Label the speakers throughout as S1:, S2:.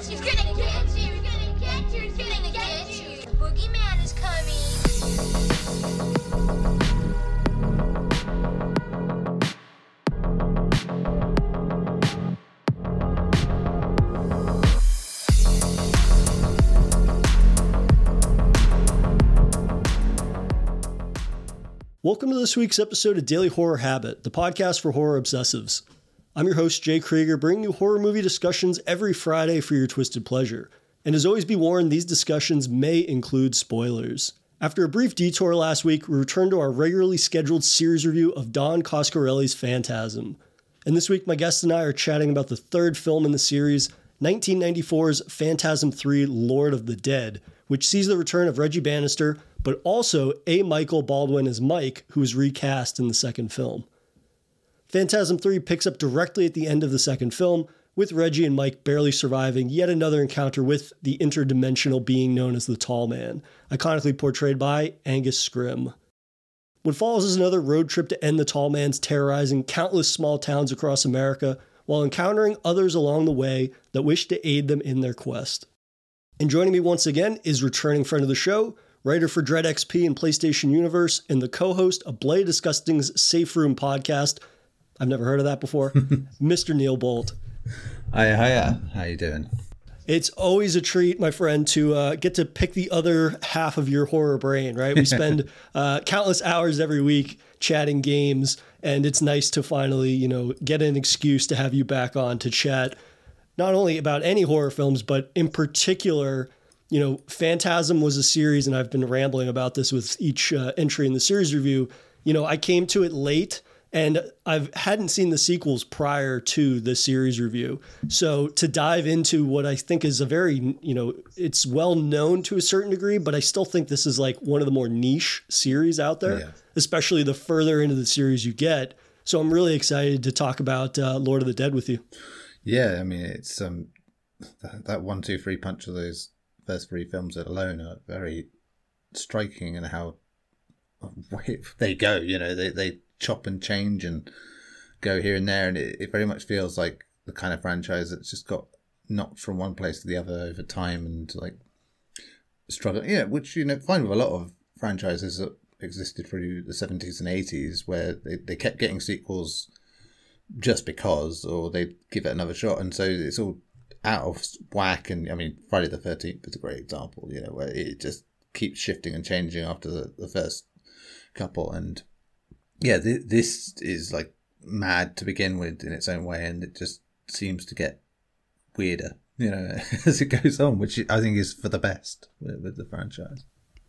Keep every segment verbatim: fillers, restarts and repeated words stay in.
S1: you. He's gonna get you. He's gonna get you. He's gonna get you. The boogeyman is coming.
S2: Welcome to this week's episode of Daily Horror Habit, the podcast for horror obsessives. I'm your host, Jay Krieger, bringing you horror movie discussions every Friday for your twisted pleasure. And as always, be warned, these discussions may include spoilers. After a brief detour last week, we returned to our regularly scheduled series review of Don Coscarelli's Phantasm. And this week, my guest and I are chatting about the third film in the series, nineteen ninety-four's Phantasm three: Lord of the Dead, which sees the return of Reggie Bannister, but also A. Michael Baldwin as Mike, who was recast in the second film. Phantasm three picks up directly at the end of the second film, with Reggie and Mike barely surviving yet another encounter with the interdimensional being known as the Tall Man, iconically portrayed by Angus Scrimm. What follows is another road trip to end the Tall Man's terrorizing countless small towns across America, while encountering others along the way that wish to aid them in their quest. And joining me once again is returning friend of the show, writer for Dread X P and PlayStation Universe, and the co-host of Bloody Disgusting's Safe Room podcast. I've never heard of that before. Mister Neil Bolt.
S3: Hiya, hiya. How you doing?
S2: It's always a treat, my friend, to uh, get to pick the other half of your horror brain, right? We spend uh, countless hours every week chatting games, and it's nice to finally, you know, get an excuse to have you back on to chat not only about any horror films, but in particular, you know, Phantasm was a series, and I've been rambling about this with each uh, entry in the series review. You know, I came to it late, and I hadn't seen the sequels prior to the series review. So to dive into what I think is a very, you know, it's well known to a certain degree, but I still think this is like one of the more niche series out there, yeah. Especially the further into the series you get. So I'm really excited to talk about uh, Lord of the Dead with you.
S3: Yeah, I mean, it's um that one, two, three punch of those first three films alone are very striking in how they go. You know, they, they chop and change and go here and there, and it, it very much feels like the kind of franchise that's just got knocked from one place to the other over time and like struggle. Yeah, which you know, find with a lot of franchises that existed through the seventies and eighties, where they, they kept getting sequels just because, or they give it another shot, and so it's all out of whack. And I mean, Friday the thirteenth is a great example, you know, where it just keeps shifting and changing after the, the first couple. And yeah, th- this is like mad to begin with in its own way, and it just seems to get weirder, you know, as it goes on, which I think is for the best with, with the franchise.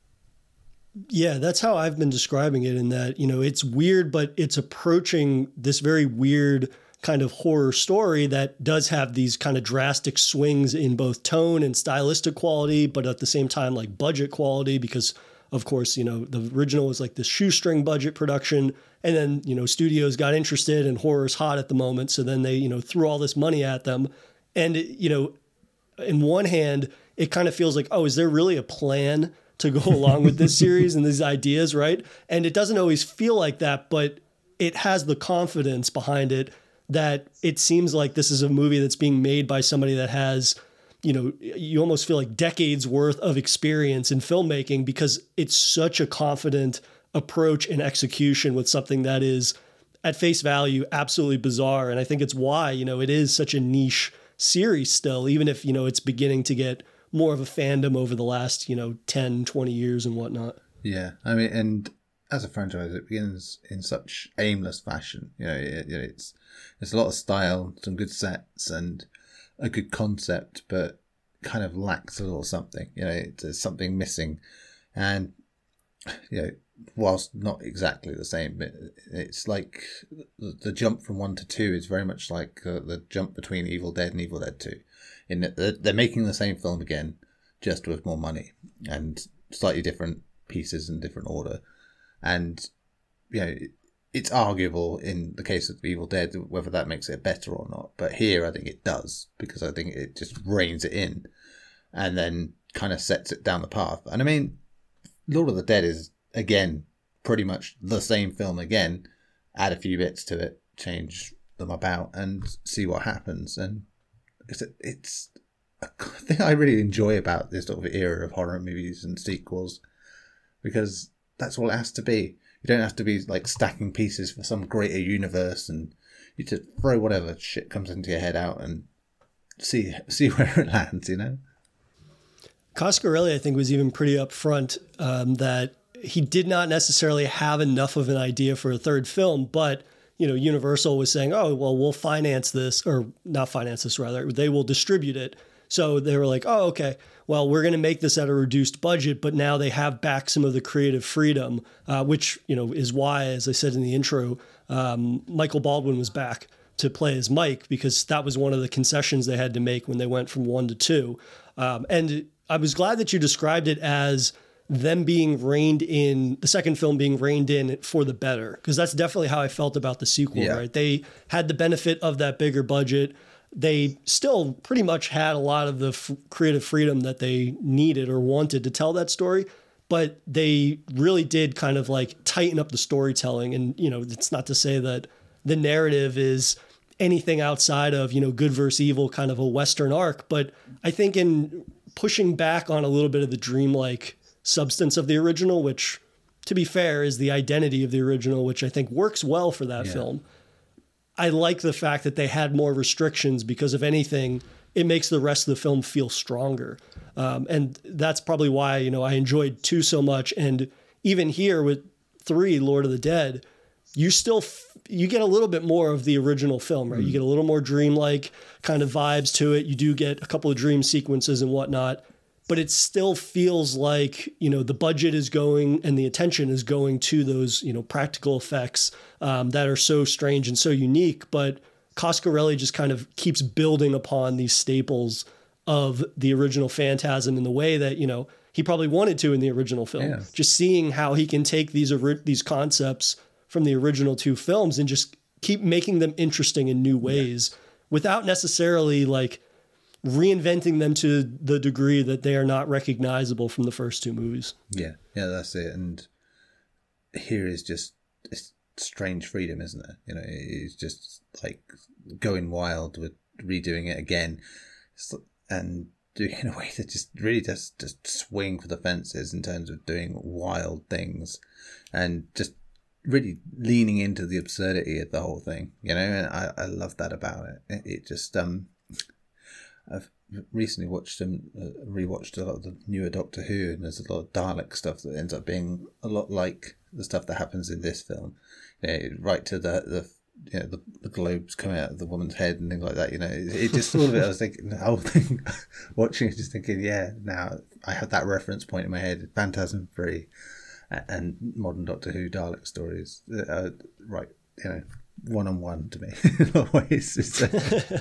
S2: Yeah, that's how I've been describing it, in that, you know, it's weird, but it's approaching this very weird kind of horror story that does have these kind of drastic swings in both tone and stylistic quality, but at the same time, like budget quality, because of course, you know, the original was like this shoestring budget production, and then, you know, studios got interested and horror's hot at the moment. So then they, you know, threw all this money at them. And, you know, in one hand, it kind of feels like, oh, is there really a plan to go along with this series and these ideas, right? And it doesn't always feel like that, but it has the confidence behind it that it seems like this is a movie that's being made by somebody that has, you know, you almost feel like decades worth of experience in filmmaking, because it's such a confident approach and execution with something that is at face value absolutely bizarre. And I think it's why, you know, it is such a niche series still, even if, you know, it's beginning to get more of a fandom over the last, you know, ten, twenty years and whatnot.
S3: Yeah. I mean, and as a franchise, it begins in such aimless fashion. You know, it, it's, it's a lot of style, some good sets and a good concept, but kind of lacks a little something, you know, there's something missing. And, you know, whilst not exactly the same, it, it's like the, the jump from one to two is very much like uh, the jump between Evil Dead and Evil Dead two. In that they're, they're making the same film again, just with more money and slightly different pieces in different order. And, you know, it, it's arguable in the case of Evil Dead whether that makes it better or not. But here I think it does, because I think it just reins it in and then kind of sets it down the path. And I mean, Lord of the Dead is, again, pretty much the same film again. Add a few bits to it, change them about and see what happens. And it's, it's thing I really enjoy about this sort of era of horror movies and sequels, because that's all it has to be. You don't have to be like stacking pieces for some greater universe, and you just throw whatever shit comes into your head out and see see where it lands, you know?
S2: Coscarelli, I think, was even pretty upfront um, that he did not necessarily have enough of an idea for a third film, but, you know, Universal was saying, oh, well, we'll finance this, or not finance this, rather, they will distribute it. So they were like, oh, okay, well, we're going to make this at a reduced budget, but now they have back some of the creative freedom, uh, which, you know, is why, as I said in the intro, um, Michael Baldwin was back to play as Mike, because that was one of the concessions they had to make when they went from one to two. Um, and I was glad that you described it as them being reined in, the second film being reined in for the better, because that's definitely how I felt about the sequel, yeah. right? They had the benefit of that bigger budget. They still pretty much had a lot of the f- creative freedom that they needed or wanted to tell that story, but they really did kind of like tighten up the storytelling. And, you know, it's not to say that the narrative is anything outside of, you know, good versus evil kind of a Western arc, but I think in pushing back on a little bit of the dreamlike substance of the original, which, to be fair, is the identity of the original, which I think works well for that yeah. film. I like the fact that they had more restrictions, because if anything, it makes the rest of the film feel stronger. Um, and that's probably why, you know, I enjoyed two so much. And even here with three, Lord of the Dead, you still, f- you get a little bit more of the original film, right? Mm. You get a little more dreamlike kind of vibes to it. You do get a couple of dream sequences and whatnot, but it still feels like, you know, the budget is going and the attention is going to those, you know, practical effects um, that are so strange and so unique. But Coscarelli just kind of keeps building upon these staples of the original Phantasm in the way that, you know, he probably wanted to in the original film. Yeah. Just seeing how he can take these these concepts from the original two films and just keep making them interesting in new ways yeah. without necessarily like reinventing them to the degree that they are not recognizable from the first two movies.
S3: Yeah, yeah, that's it. And here is just it's strange freedom, isn't it? You know, it's just like going wild with redoing it again and doing it in a way that just really does just swing for the fences in terms of doing wild things and just really leaning into the absurdity of the whole thing, you know, and I, I love that about it. It, it just, um, I've recently watched and uh, rewatched a lot of the newer Doctor Who, and there's a lot of Dalek stuff that ends up being a lot like the stuff that happens in this film, you know, right to the, the, you know, the, the globes coming out of the woman's head and things like that, you know, it, it just all of it, I was thinking, the whole thing, watching it, just thinking, yeah, now I have that reference point in my head, Phantasm three. And modern Doctor Who Dalek stories, uh, right? You know, one on one to me in a way. It's, uh...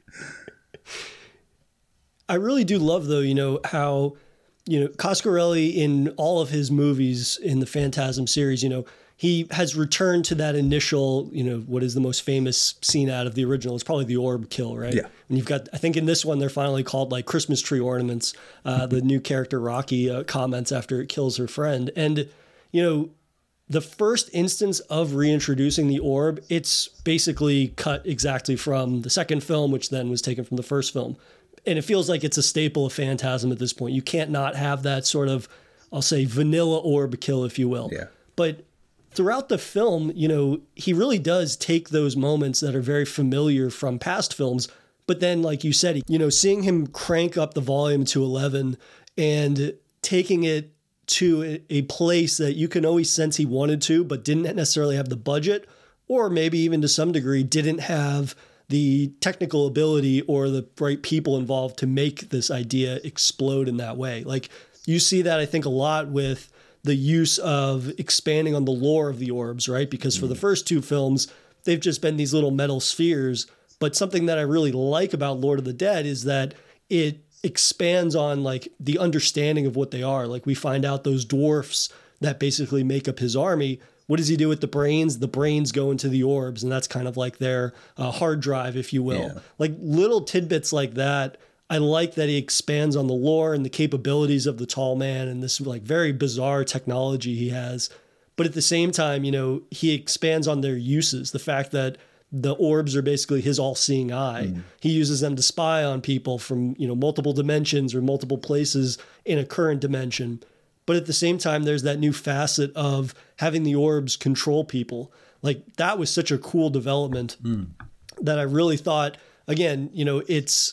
S2: I really do love, though, you know, how, you know, Coscarelli in all of his movies in the Phantasm series, you know, he has returned to that initial, you know, what is the most famous scene out of the original? It's probably the orb kill, right?
S3: Yeah.
S2: And you've got, I think in this one, they're finally called like Christmas tree ornaments. Uh, the new character Rocky uh, comments after it kills her friend. And, you know, the first instance of reintroducing the orb, it's basically cut exactly from the second film, which then was taken from the first film. And it feels like it's a staple of Phantasm at this point. You can't not have that sort of, I'll say, vanilla orb kill, if you will.
S3: Yeah.
S2: But throughout the film, you know, he really does take those moments that are very familiar from past films. But then, like you said, you know, seeing him crank up the volume to eleven and taking it to a place that you can always sense he wanted to, but didn't necessarily have the budget, or maybe even to some degree didn't have the technical ability or the right people involved to make this idea explode in that way. Like you see that, I think, a lot with the use of expanding on the lore of the orbs, right? Because for the first two films, they've just been these little metal spheres. But something that I really like about Lord of the Dead is that it expands on like the understanding of what they are. Like we find out those dwarfs that basically make up his army. What does he do with the brains? The brains go into the orbs, and that's kind of like their uh, hard drive, if you will. Yeah. Like little tidbits like that. I like that he expands on the lore and the capabilities of the tall man and this like very bizarre technology he has. But at the same time, you know, he expands on their uses. The fact that the orbs are basically his all-seeing eye. Mm. He uses them to spy on people from, you know, multiple dimensions or multiple places in a current dimension. But at the same time, there's that new facet of having the orbs control people. Like, that was such a cool development mm. that I really thought, again, you know, it's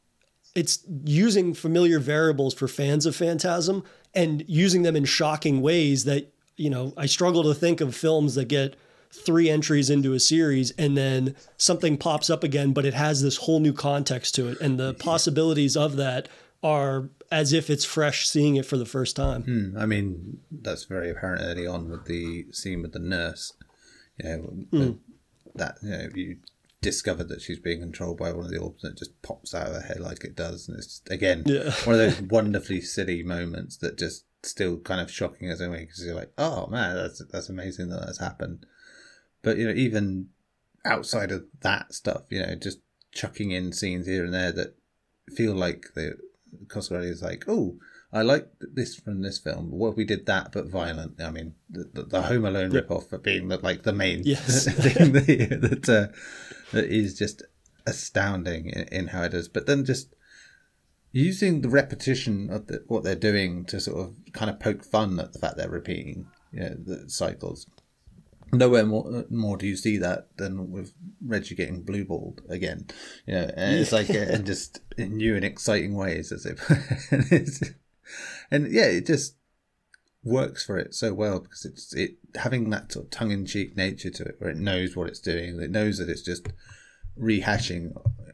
S2: it's using familiar variables for fans of Phantasm and using them in shocking ways that, you know, I struggle to think of films that get three entries into a series and then something pops up again, but it has this whole new context to it. And the possibilities of that are as if it's fresh seeing it for the first time.
S3: Hmm. I mean, that's very apparent early on with the scene with the nurse. You know,
S2: mm.
S3: that, you know, you discover that she's being controlled by one of the orbs and it just pops out of her head like it does. And it's, again,
S2: yeah.
S3: one of those wonderfully silly moments that just still kind of shocking as a way, because you're like, oh man, that's that's amazing that that's happened. But, you know, even outside of that stuff, you know, just chucking in scenes here and there that feel like the Coscarelli is like, oh, I like this from this film. What if we did that but violent? I mean, the, the, the Home Alone
S2: yep.
S3: ripoff for being the, like the main
S2: yes.
S3: thing that, that, uh, that is just astounding in, in how it is. But then just using the repetition of the, what they're doing to sort of kind of poke fun at the fact they're repeating, you know, the cycles. Nowhere more more do you see that than with Reggie getting blue balled again, you know, and it's like uh, and just in new and exciting ways, as if, and, it's, and yeah, it just works for it so well because it's it having that sort of tongue in cheek nature to it, where it knows what it's doing, it knows that it's just rehashing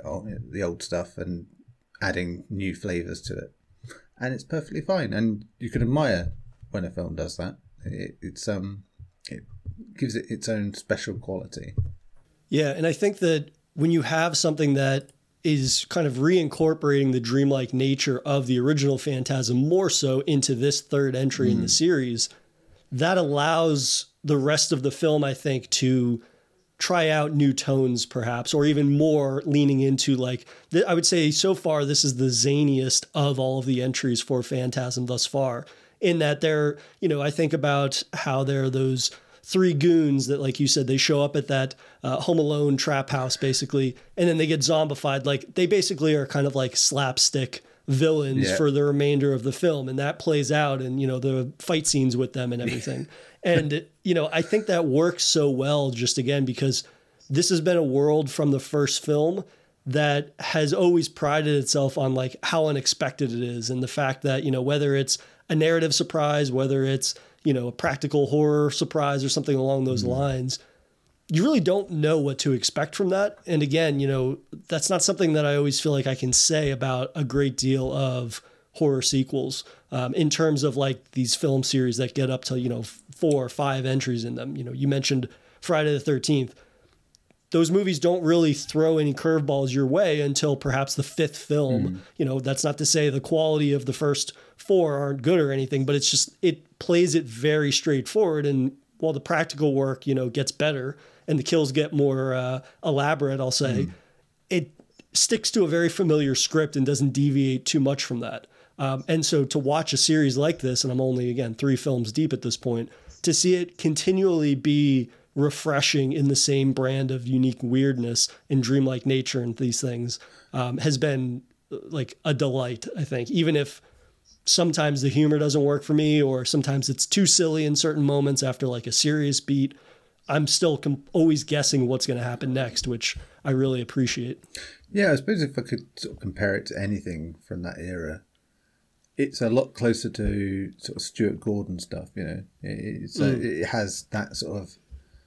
S3: the old stuff and adding new flavors to it, and it's perfectly fine, and you can admire when a film does that. It, it's um. It, gives it its own special quality.
S2: Yeah, and I think that when you have something that is kind of reincorporating the dreamlike nature of the original Phantasm more so into this third entry mm. in the series, that allows the rest of the film, I think, to try out new tones perhaps, or even more leaning into like, I would say so far this is the zaniest of all of the entries for Phantasm thus far, in that they're, you know, I think about how there are those three goons that, like you said, they show up at that uh, Home Alone trap house, basically, and then they get zombified. Like, they basically are kind of like slapstick villains yeah. for the remainder of the film, and that plays out in, you know, the fight scenes with them and everything. And, you know, I think that works so well, just again, because this has been a world from the first film that has always prided itself on like how unexpected it is, and the fact that, you know, whether it's a narrative surprise, whether it's, you know, a practical horror surprise or something along those mm. lines, you really don't know what to expect from that. And again, you know, that's not something that I always feel like I can say about a great deal of horror sequels um, in terms of like these film series that get up to, you know, four or five entries in them. You know, you mentioned Friday the thirteenth. Those movies don't really throw any curveballs your way until perhaps the fifth film. Mm. You know, that's not to say the quality of the first four aren't good or anything, but it's just, it plays it very straightforward. And while the practical work, you know, gets better and the kills get more uh, elaborate, I'll say, mm. it sticks to a very familiar script and doesn't deviate too much from that. Um, and so to watch a series like this, and I'm only, again, three films deep at this point, to see it continually be refreshing in the same brand of unique weirdness and dreamlike nature and these things um, has been like a delight, I think, even if sometimes the humor doesn't work for me, or sometimes it's too silly in certain moments after like a serious beat. I'm still com- always guessing what's going to happen next, which I really appreciate.
S3: Yeah, I suppose if I could sort of compare it to anything from that era, it's a lot closer to sort of Stuart Gordon stuff, you know. It's mm. a, it has that sort of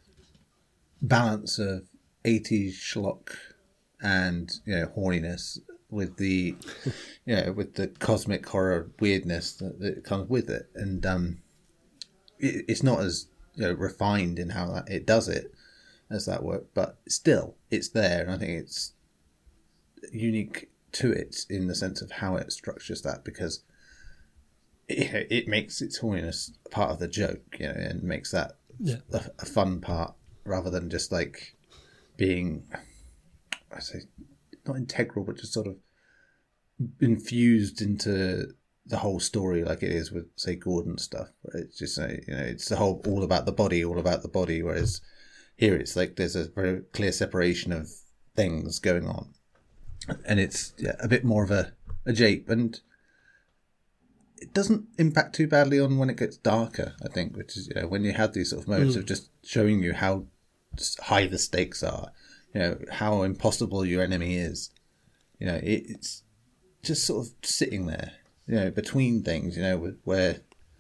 S3: balance of eighties schlock and, you know, horniness with the, you know, with the cosmic horror weirdness that, that comes with it. And um, it, it's not as, you know, refined in how that, it does it as that work, but still it's there. And I think it's unique to it in the sense of how it structures that, because it, it makes its horniness part of the joke, you know, and makes that yeah. a, a fun part, rather than just like being, I say, not integral, but just sort of infused into the whole story, like it is with, say, Gordon stuff. It's just, you know, it's the whole all about the body, all about the body. Whereas Here it's like there's a very clear separation of things going on, and it's yeah, a bit more of a, a jape, and it doesn't impact too badly on when it gets darker, I think, which is, you know, when you have these sort of moments mm. of just showing you how high the stakes are, you know, how impossible your enemy is. You know, it, it's just sort of sitting there, you know, between things, you know, where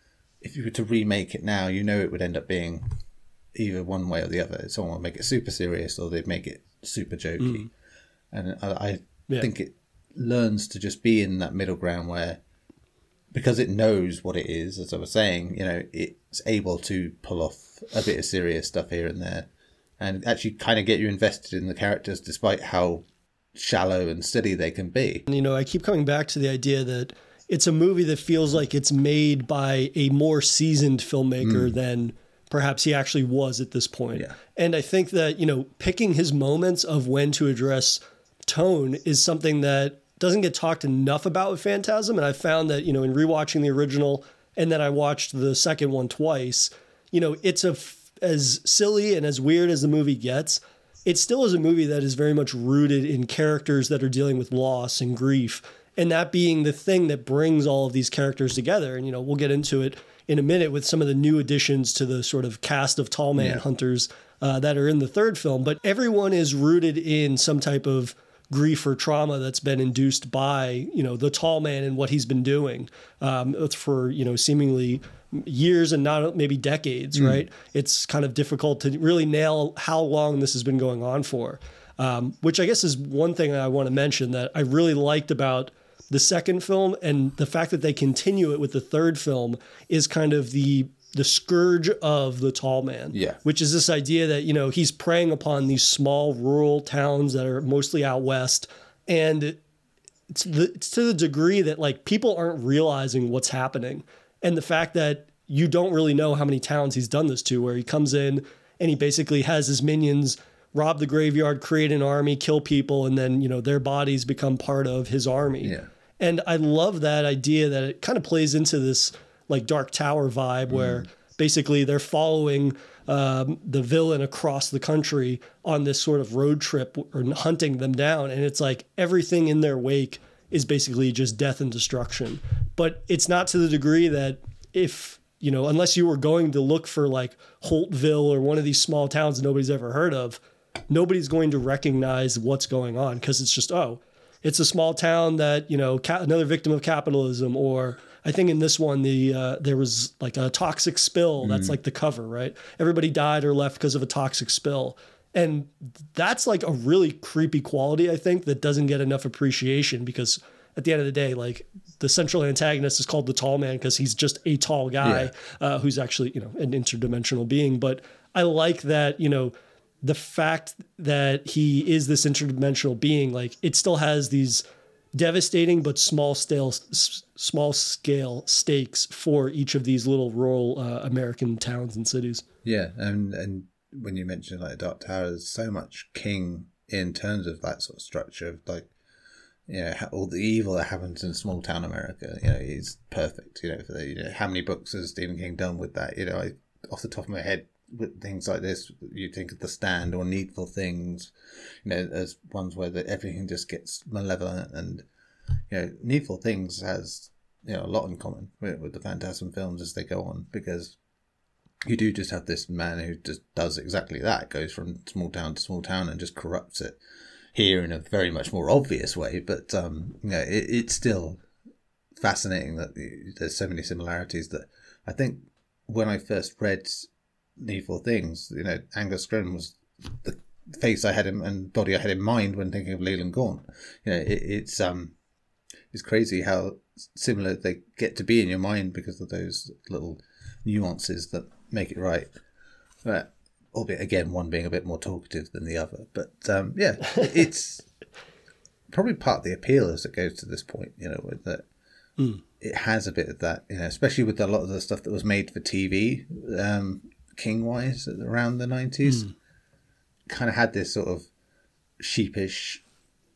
S3: if you were to remake it now, you know, it would end up being either one way or the other. Someone will make it super serious or they'd make it super jokey. Mm. And I, I yeah. think it learns to just be in that middle ground where, because it knows what it is, as I was saying, you know, it's able to pull off a bit of serious stuff here and there and actually kind of get you invested in the characters despite how shallow and steady they can be.
S2: You know, I keep coming back to the idea that it's a movie that feels like it's made by a more seasoned filmmaker mm. than perhaps he actually was at this point.
S3: Yeah.
S2: And I think that, you know, picking his moments of when to address tone is something that doesn't get talked enough about with Phantasm. And I found that, you know, in rewatching the original and then I watched the second one twice, you know, it's a f- as silly and as weird as the movie gets, it still is a movie that is very much rooted in characters that are dealing with loss and grief. And that being the thing that brings all of these characters together. And, you know, we'll get into it in a minute with some of the new additions to the sort of cast of tall man yeah. hunters uh, that are in the third film. But everyone is rooted in some type of grief or trauma that's been induced by, you know, the tall man and what he's been doing um, for, you know, seemingly years and not maybe decades, mm. right? It's kind of difficult to really nail how long this has been going on for, um, which I guess is one thing that I want to mention that I really liked about the second film, and the fact that they continue it with the third film is kind of the the scourge of the tall man,
S3: yeah.
S2: which is this idea that, you know, he's preying upon these small rural towns that are mostly out west. And it's, the, it's to the degree that like people aren't realizing what's happening. And the fact that you don't really know how many towns he's done this to, where he comes in and he basically has his minions rob the graveyard, create an army, kill people, and then, you know, their bodies become part of his army.
S3: Yeah.
S2: And I love that idea that it kind of plays into this like Dark Tower vibe where mm. basically they're following um, the villain across the country on this sort of road trip or hunting them down. And it's like everything in their wake is basically just death and destruction. But it's not to the degree that if, you know, unless you were going to look for like Holtville or one of these small towns nobody's ever heard of, nobody's going to recognize what's going on because it's just, oh, it's a small town that, you know, ca- another victim of capitalism. Or I think in this one, the uh, there was like a toxic spill. That's mm. like the cover, right? Everybody died or left because of a toxic spill. And that's like a really creepy quality, I think, that doesn't get enough appreciation because at the end of the day, like the central antagonist is called the tall man because he's just a tall guy yeah. uh, who's actually, you know, an interdimensional being. But I like that, you know, the fact that he is this interdimensional being, like it still has these devastating but small scale, small scale stakes for each of these little rural uh, American towns and cities.
S3: Yeah, and and when you mentioned like Dark Tower, there's so much King in terms of that sort of structure of like, you know, all the evil that happens in small town America. You know, he's perfect. You know, for the, you know, how many books has Stephen King done with that? You know, I, off the top of my head, with things like this, you think of The Stand or Needful Things, you know, as ones where the, everything just gets malevolent. And, you know, Needful Things has, you know, a lot in common with, with the Phantasm films as they go on, because you do just have this man who just does exactly that, goes from small town to small town and just corrupts it here in a very much more obvious way. But, um, you know, it, it's still fascinating that there's so many similarities that I think when I first read Needful Things, you know, Angus Scrimm was the face I had in and body I had in mind when thinking of Leland Gaunt. You know, it, it's um, it's crazy how similar they get to be in your mind because of those little nuances that make it right. But albeit again, one being a bit more talkative than the other. But um, yeah, it's probably part of the appeal as it goes to this point. You know, with that. Mm. It has a bit of that, you know, especially with a lot of the stuff that was made for T V. Um, King-wise around the nineties, mm. kind of had this sort of sheepish,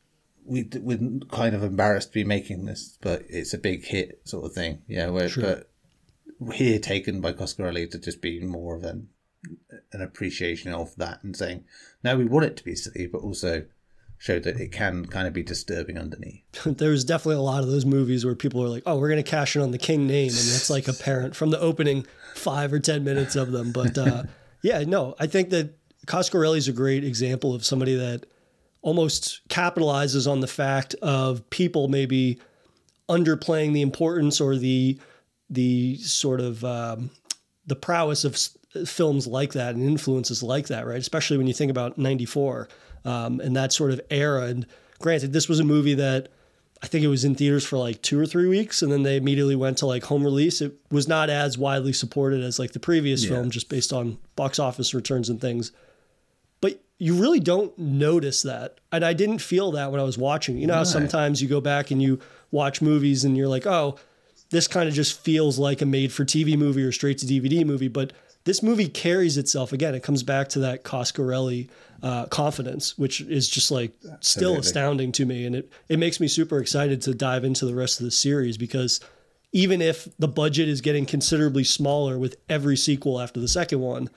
S3: we, we're kind of embarrassed to be making this, but it's a big hit sort of thing. Yeah, where, sure. But here taken by Coscarelli to just be more of an an appreciation of that and saying, no, we want it to be silly, but also show that it can kind of be disturbing underneath.
S2: There's definitely a lot of those movies where people are like, oh, we're going to cash in on the King name. And that's like apparent from the opening five or ten minutes of them. But uh, yeah, no, I think that Coscarelli is a great example of somebody that almost capitalizes on the fact of people maybe underplaying the importance or the the sort of um, the prowess of s- films like that and influences like that, right? Especially when you think about ninety-four um, and that sort of era. And granted, this was a movie that I think it was in theaters for like two or three weeks, and then they immediately went to like home release. It was not as widely supported as like the previous
S3: Yeah.
S2: film, just based on box office returns and things. But you really don't notice that. And I didn't feel that when I was watching. You know how
S3: No.
S2: sometimes you go back and you watch movies and you're like, oh, this kind of just feels like a made-for-T V movie or straight-to-D V D movie. But this movie carries itself. Again, it comes back to that Coscarelli uh, confidence, which is just like still
S3: Absolutely.
S2: astounding to me. And it, it makes me super excited to dive into the rest of the series, because even if the budget is getting considerably smaller with every sequel after the second one,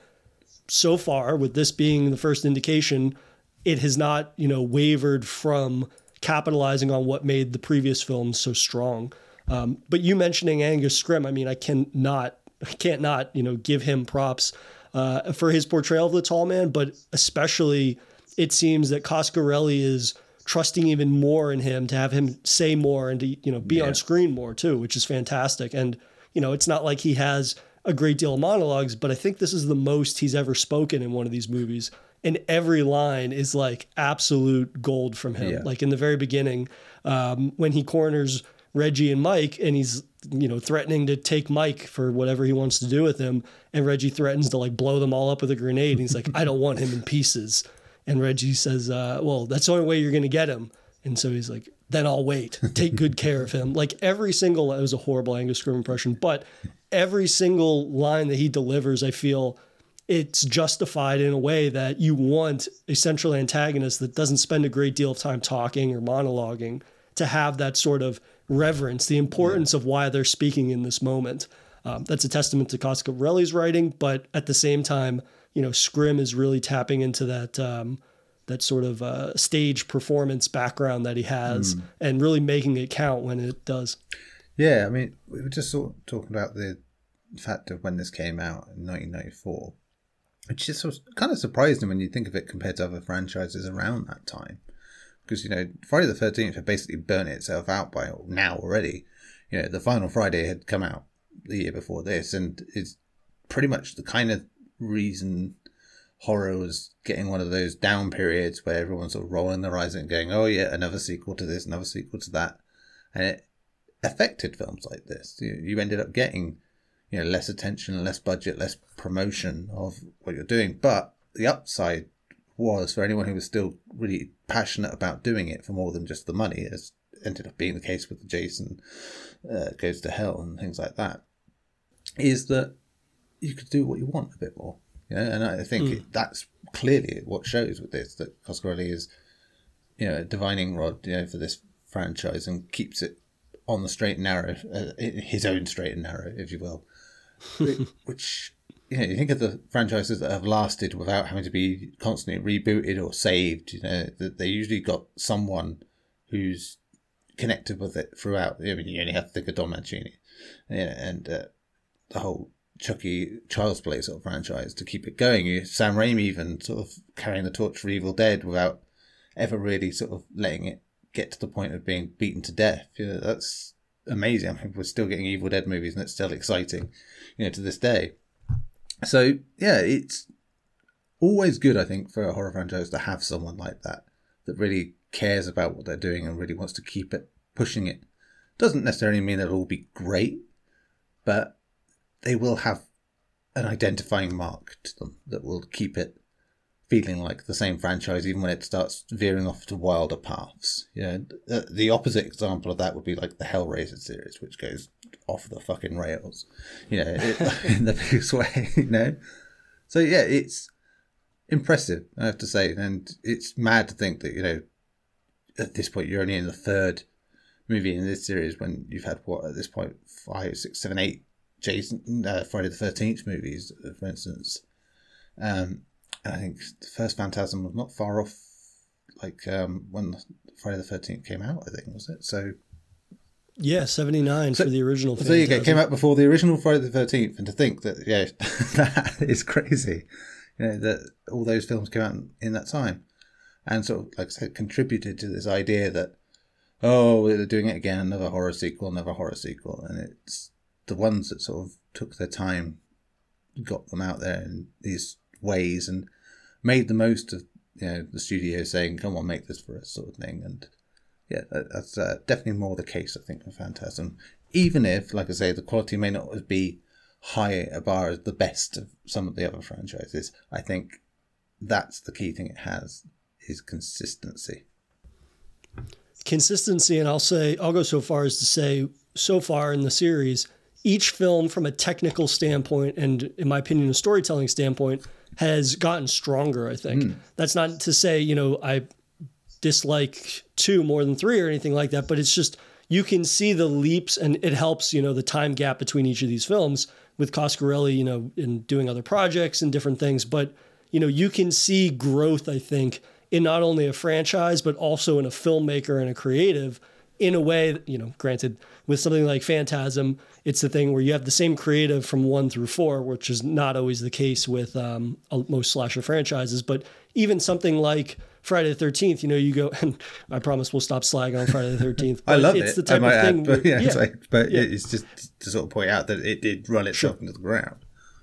S2: so far, with this being the first indication, it has not, you know, wavered from capitalizing on what made the previous films so strong. Um, but you mentioning Angus Scrimm, I mean, I cannot, I can't not, you know, give him props uh, for his portrayal of the tall man, but especially it seems that Coscarelli is trusting even more in him to have him say more and to, you know, be
S3: Yeah.
S2: on screen more too, which is fantastic. And, you know, it's not like he has a great deal of monologues, but I think this is the most he's ever spoken in one of these movies. And every line is like absolute gold from him.
S3: Yeah.
S2: Like in the very beginning, um, when he corners Reggie and Mike and he's, you know, threatening to take Mike for whatever he wants to do with him. And Reggie threatens to like blow them all up with a grenade. And he's like, I don't want him in pieces. And Reggie says, uh, well, that's the only way you're going to get him. And so he's like, then I'll wait. Take good care of him. Like every single, it was a horrible Angus Scrimm impression, but every single line that he delivers, I feel it's justified in a way that you want a central antagonist that doesn't spend a great deal of time talking or monologuing to have that sort of reverence, the importance yeah. of why they're speaking in this moment. Um, that's a testament to Coscarelli's writing, but at the same time, you know, Scrimm is really tapping into that um, that sort of uh, stage performance background that he has mm. and really making it count when it does.
S3: Yeah, I mean, we were just sort of talking about the fact of when this came out in nineteen ninety-four, which just was kind of surprising when you think of it compared to other franchises around that time. Because, you know, Friday the thirteenth had basically burnt itself out by now already. You know, the final Friday had come out the year before this, and it's pretty much the kind of reason horror was getting one of those down periods where everyone's sort of rolling their eyes and going, oh yeah, another sequel to this, another sequel to that. And it affected films like this. You, you ended up getting, you know, less attention, less budget, less promotion of what you're doing. But the upside was, for anyone who was still really passionate about doing it for more than just the money, as ended up being the case with the Jason uh, Goes to Hell and things like that, is that you could do what you want a bit more. You know? And I think mm. it, that's clearly what shows with this, that Coscarelli is, you know, a divining rod, you know, for this franchise and keeps it on the straight and narrow, uh, his own straight and narrow, if you will. Which, you know, you think of the franchises that have lasted without having to be constantly rebooted or saved, you know, that they usually got someone who's connected with it throughout. I mean, you only have to think of Don Mancini, yeah, and uh, the whole Chucky Child's Play sort of franchise to keep it going. You Sam Raimi even sort of carrying the torch for Evil Dead without ever really sort of letting it get to the point of being beaten to death. You know, that's amazing. I mean, we're still getting Evil Dead movies and it's still exciting, you know, to this day. So yeah, it's always good, I think, for a horror franchise to have someone like that that really cares about what they're doing and really wants to keep it pushing it. Doesn't necessarily mean that it'll all be great, but they will have an identifying mark to them that will keep it feeling like the same franchise even when it starts veering off to wilder paths. Yeah, the, the opposite example of that would be like the Hellraiser series, which goes off the fucking rails, you know, it, in the biggest way, you know. So yeah, it's impressive, I have to say, and it's mad to think that, you know, at this point you're only in the third movie in this series when you've had, what, at this point, five, six, seven, eight Jason, uh, Friday the thirteenth movies, for instance. Um, and I think the first Phantasm was not far off, like um, when Friday the thirteenth came out, I think, was it? So
S2: yeah, seventy-nine
S3: so,
S2: for the original.
S3: So you get came out before the original Friday the thirteenth, and to think that yeah, that is crazy. You know that all those films came out in, in that time, and sort of like I said, contributed to this idea that oh, they're doing it again, another horror sequel, another horror sequel, and it's the ones that sort of took their time, got them out there in these ways, and made the most of you know the studio saying, "Come on, make this for us," sort of thing, and. Yeah, that's uh, definitely more the case, I think, for Phantasm. Even if, like I say, the quality may not be high a bar as the best of some of the other franchises, I think that's the key thing it has, is consistency.
S2: Consistency, and I'll say, I'll go so far as to say, so far in the series, each film from a technical standpoint and, in my opinion, a storytelling standpoint, has gotten stronger, I think. Mm. That's not to say, you know, I... dislike two more than three or anything like that, but it's just you can see the leaps, and it helps, you know, the time gap between each of these films with Coscarelli, you know, in doing other projects and different things. But, you know, you can see growth, I think, in not only a franchise, but also in a filmmaker and a creative in a way that, you know, granted, with something like Phantasm, it's the thing where you have the same creative from one through four, which is not always the case with um, most slasher franchises. But even something like Friday the thirteenth, you know, you go, and I promise we'll stop slagging on Friday the thirteenth.
S3: I love
S2: it's
S3: it.
S2: the type
S3: I might
S2: of thing
S3: add, but yeah,
S2: yeah,
S3: it's like, but
S2: yeah.
S3: it's just to sort of point out that it did run itself
S2: Sure.
S3: into the ground.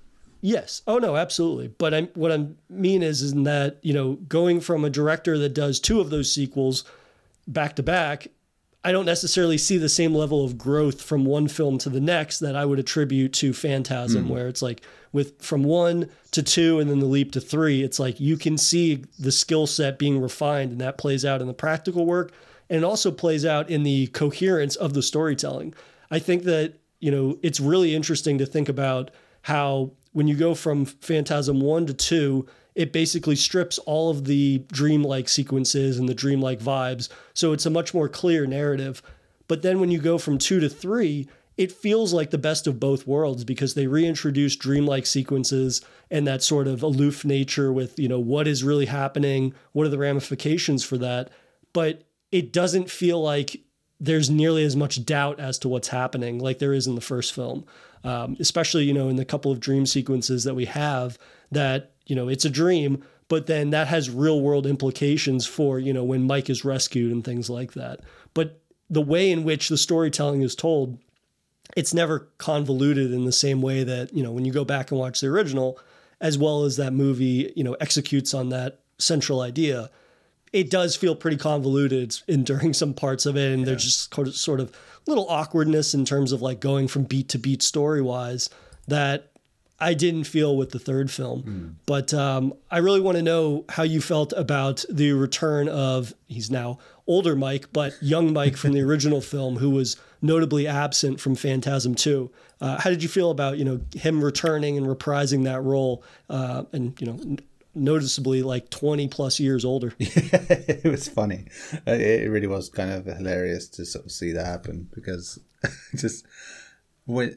S2: Yes. Oh no, absolutely. But I, what I mean is, is in that, you know, going from a director that does two of those sequels back to back, I don't necessarily see the same level of growth from one film to the next that I would attribute to Phantasm, mm. where it's like with from one to two and then the leap to three, it's like you can see the skill set being refined, and that plays out in the practical work, and it also plays out in the coherence of the storytelling. I think that, you know, it's really interesting to think about how when you go from Phantasm one to two, it basically strips all of the dreamlike sequences and the dreamlike vibes. So it's a much more clear narrative. But then when you go from two to three, it feels like the best of both worlds, because they reintroduce dreamlike sequences and that sort of aloof nature with, you know, what is really happening? What are the ramifications for that? But it doesn't feel like there's nearly as much doubt as to what's happening like there is in the first film. Um, especially, you know, in the couple of dream sequences that we have that, you know, it's a dream, but then that has real world implications for, you know, when Mike is rescued and things like that. But the way in which the storytelling is told, it's never convoluted in the same way that, you know, when you go back and watch the original, as well as that movie, you know, executes on that central idea, it does feel pretty convoluted in during some parts of it. And yeah. there's just sort of little awkwardness in terms of like going from beat to beat story wise that I didn't feel with the third film. Mm. But um, I really want to know how you felt about the return of, he's now older Mike, but young Mike from the original film, who was notably absent from Phantasm two. Uh, how did you feel about, you know, him returning and reprising that role uh, and, you know, noticeably like twenty plus years older?
S3: Yeah, it was funny. It really was kind of hilarious to sort of see that happen, because just when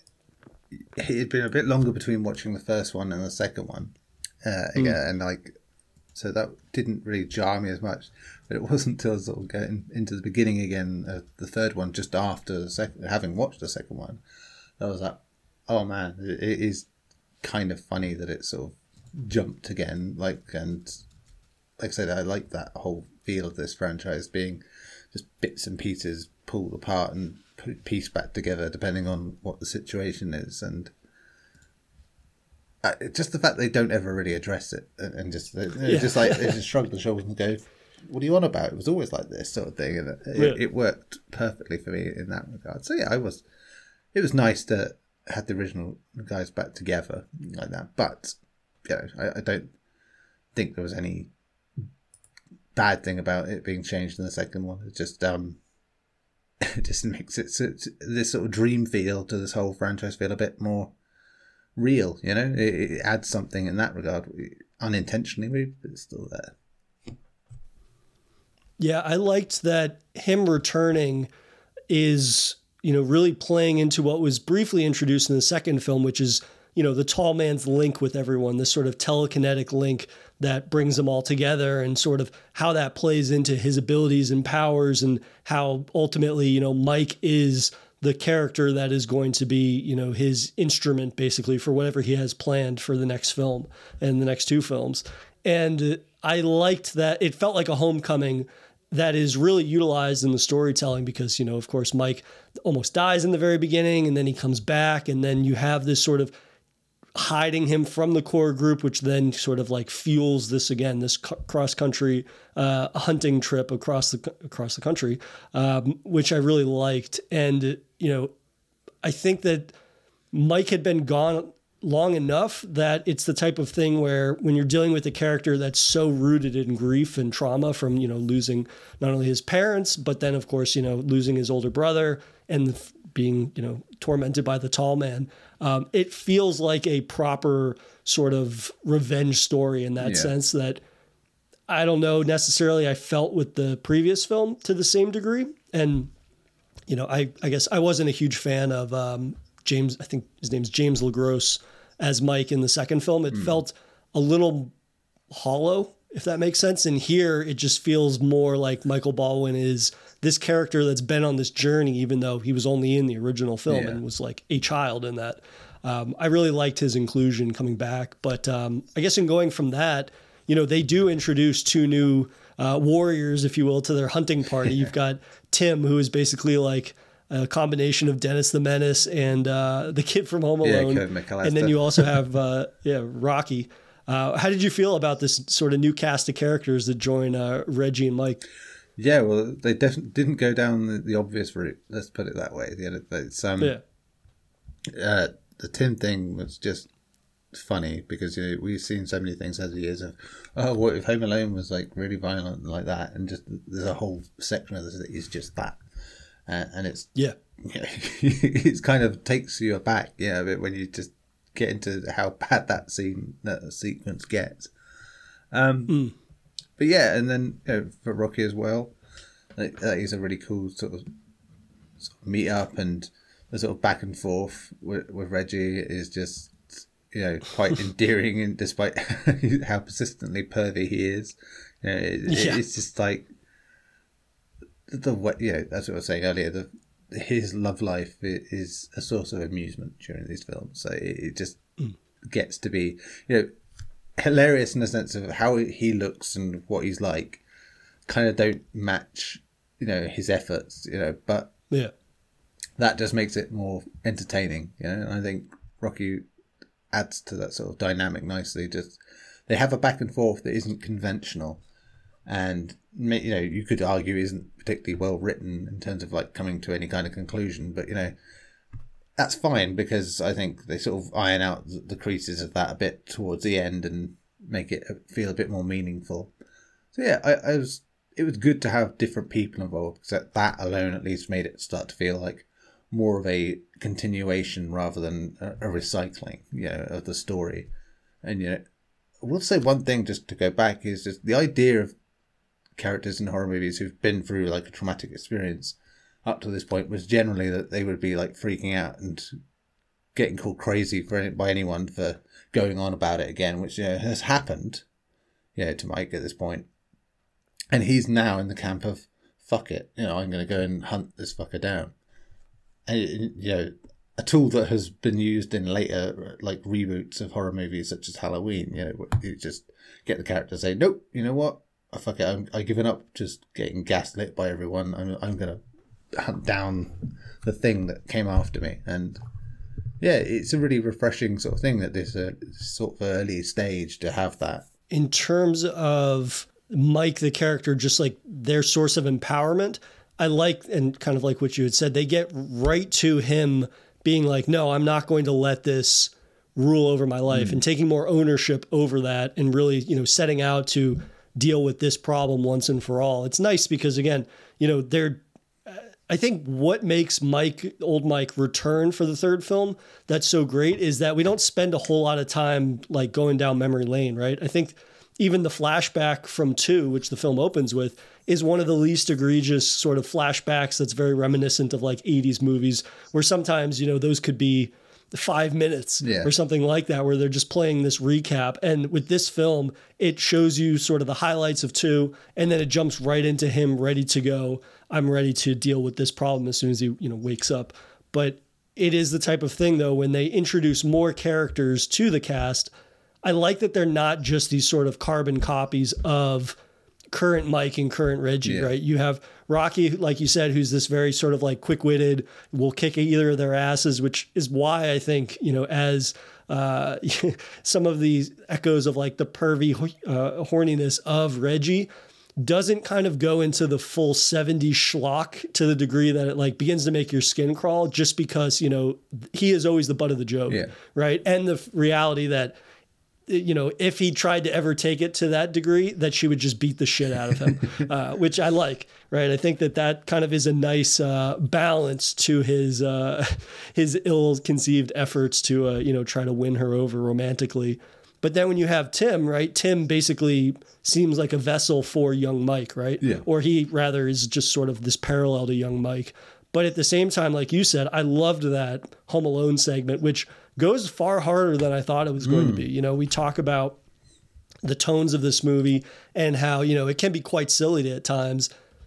S3: it had been a bit longer between watching the first one and the second one, uh, again, mm. and like so that didn't really jar me as much. But it wasn't until sort of getting into the beginning again, uh, the third one, just after the second, having watched the second one, I was like, oh man, it, it is kind of funny that it sort of jumped again, like, and like I said, I like that whole feel of this franchise being just bits and pieces pulled apart and pieced back together depending on what the situation is, and uh, just the fact they don't ever really address it, and, and just they, yeah. just like they just shrug the shoulders and go, "What are you on about? It was always like this," sort of thing, and it, yeah. it, it worked perfectly for me in that regard. So yeah, I was. It was nice to have the original guys back together like that, but. You know, I, I don't think there was any bad thing about it being changed in the second one. It just um, it just makes it so this sort of dream feel to this whole franchise feel a bit more real. You know, it, it adds something in that regard, unintentionally, but it's still there.
S2: Yeah, I liked that him returning is, you know, really playing into what was briefly introduced in the second film, which is you know, the tall man's link with everyone, this sort of telekinetic link that brings them all together, and sort of how that plays into his abilities and powers, and how ultimately, you know, Mike is the character that is going to be, you know, his instrument basically for whatever he has planned for the next film and the next two films. And I liked that it felt like a homecoming that is really utilized in the storytelling because, you know, of course, Mike almost dies in the very beginning and then he comes back, and then you have this sort of hiding him from the core group, which then sort of like fuels this again, this cross country uh, hunting trip across the across the country, um, which I really liked. And, you know, I think that Mike had been gone long enough that it's the type of thing where when you're dealing with a character that's so rooted in grief and trauma from, you know, losing not only his parents, but then of course, you know, losing his older brother and being, you know, tormented by the tall man. Um, it feels like a proper sort of revenge story in that
S3: yeah.
S2: sense that I don't know necessarily I felt with the previous film to the same degree. And, you know, I, I guess I wasn't a huge fan of um, James, I think his name's James LaGrosse as Mike in the second film. It mm. felt a little hollow, if that makes sense. And here it just feels more like Michael Baldwin is this character that's been on this journey, even though he was only in the original film yeah. and was like a child in that. Um, I really liked his inclusion coming back. But um, I guess in going from that, you know, they do introduce two new uh, warriors, if you will, to their hunting party. You've got Tim, who is basically like a combination of Dennis the Menace and uh, the kid from Home Alone.
S3: Yeah,
S2: and then you also have, uh, yeah, Rocky. Uh, how did you feel about this sort of new cast of characters that join uh, Reggie and Mike?
S3: Yeah, well, they definitely didn't go down the, the obvious route. Let's put it that way. The it's, um, yeah. uh, the Tim thing was just funny because, you know, we've seen so many things over the years of, oh, what if Home Alone was like really violent and like that, and just there's a whole section of this that is just that. Uh, and it's
S2: yeah,
S3: you know, it kind of takes you aback, yeah, you know, when you just get into how bad that scene, that sequence gets. Um,
S2: mm.
S3: But yeah, and then, you know, for Rocky as well, like, that is a really cool sort of, sort of meet up, and the sort of back and forth with, with Reggie is just, you know, quite endearing, and despite how persistently pervy he is, you know, it,
S2: yeah.
S3: it's just like. The way, you know, as I was saying earlier, the his love life is a source of amusement during these films. So it, it just mm. gets to be, you know, hilarious in the sense of how he looks and what he's like. Kind of don't match, you know, his efforts, you know, but
S2: yeah,
S3: that just makes it more entertaining. You know, and I think Rocky adds to that sort of dynamic nicely. Just they have a back and forth that isn't conventional. And, you know, you could argue isn't particularly well written in terms of like coming to any kind of conclusion, but, you know, that's fine because I think they sort of iron out the creases of that a bit towards the end and make it feel a bit more meaningful. So yeah, I, I was it was good to have different people involved because that alone at least made it start to feel like more of a continuation rather than a, a recycling, you know, of the story. And, you know, I will say one thing just to go back is just the idea of characters in horror movies who've been through like a traumatic experience up to this point was generally that they would be like freaking out and getting called crazy for by anyone for going on about it again, which, you know, has happened, you know, to Mike at this point. And he's now in the camp of fuck it, you know, I'm going to go and hunt this fucker down. And, you know, a tool that has been used in later like reboots of horror movies such as Halloween, you know, you just get the character to say, nope, you know what? Oh, fuck it, I'm, I've given up just getting gaslit by everyone. I'm, I'm going to hunt down the thing that came after me. And yeah, it's a really refreshing sort of thing that this uh, sort of early stage to have that.
S2: In terms of Mike, the character, just like their source of empowerment, I like, and kind of like what you had said, they get right to him being like, no, I'm not going to let this rule over my life, mm. and taking more ownership over that and really, you know, setting out to deal with this problem once and for all. It's nice because, again, you know, they're, I think what makes Mike, old Mike, return for the third film that's so great is that we don't spend a whole lot of time like going down memory lane, right? I think even the flashback from two, which the film opens with, is one of the least egregious sort of flashbacks that's very reminiscent of like eighties movies where sometimes, you know, those could be five minutes
S3: Yeah.
S2: or something like that, where they're just playing this recap. And with this film, it shows you sort of the highlights of two, and then it jumps right into him ready to go. I'm ready to deal with this problem as soon as he, you know, wakes up. But it is the type of thing, though, when they introduce more characters to the cast, I like that they're not just these sort of carbon copies of current Mike and current Reggie,
S3: Yeah.
S2: right? You have Rocky, like you said, who's this very sort of like quick-witted, will kick either of their asses, which is why I think, you know, as uh, some of these echoes of like the pervy uh, horniness of Reggie doesn't kind of go into the full seventies schlock to the degree that it like begins to make your skin crawl, just because, you know, he is always the butt of the joke,
S3: Yeah.
S2: right? And the reality that, you know, if he tried to ever take it to that degree, that she would just beat the shit out of him, uh, which I like, right? I think that that kind of is a nice uh, balance to his uh, his ill-conceived efforts to, uh, you know, try to win her over romantically. But then when you have Tim, right? Tim basically seems like a vessel for young Mike, right?
S3: Yeah.
S2: Or he rather is just sort of this parallel to young Mike. But at the same time, like you said, I loved that Home Alone segment, which goes far harder than I thought it was going to be. You know, we talk about the tones of this movie and how, you know, it can be quite silly at times.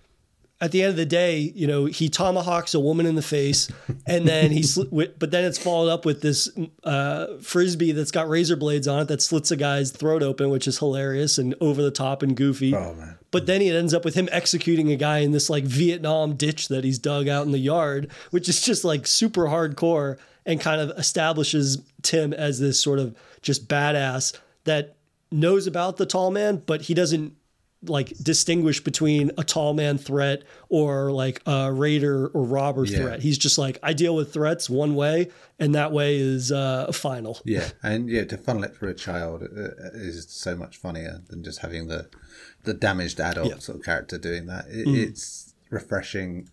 S2: At the end of the day, you know, he tomahawks a woman in the face, and then he, sl- but then it's followed up with this uh, frisbee that's got razor blades on it that slits a guy's throat open, which is hilarious and over the top and goofy.
S3: Oh, man.
S2: But then he ends up with him executing a guy in this like Vietnam ditch that he's dug out in the yard, which is just like super hardcore and kind of establishes Tim as this sort of just badass that knows about the tall man, but he doesn't like distinguish between a tall man threat or like a raider or robber
S3: Yeah.
S2: threat. He's just like, I deal with threats one way, and that way is uh, final.
S3: Yeah, and yeah, to funnel it for a child uh, is so much funnier than just having the the damaged adult
S2: Yeah.
S3: sort of character doing that. It,
S2: Mm.
S3: It's refreshing.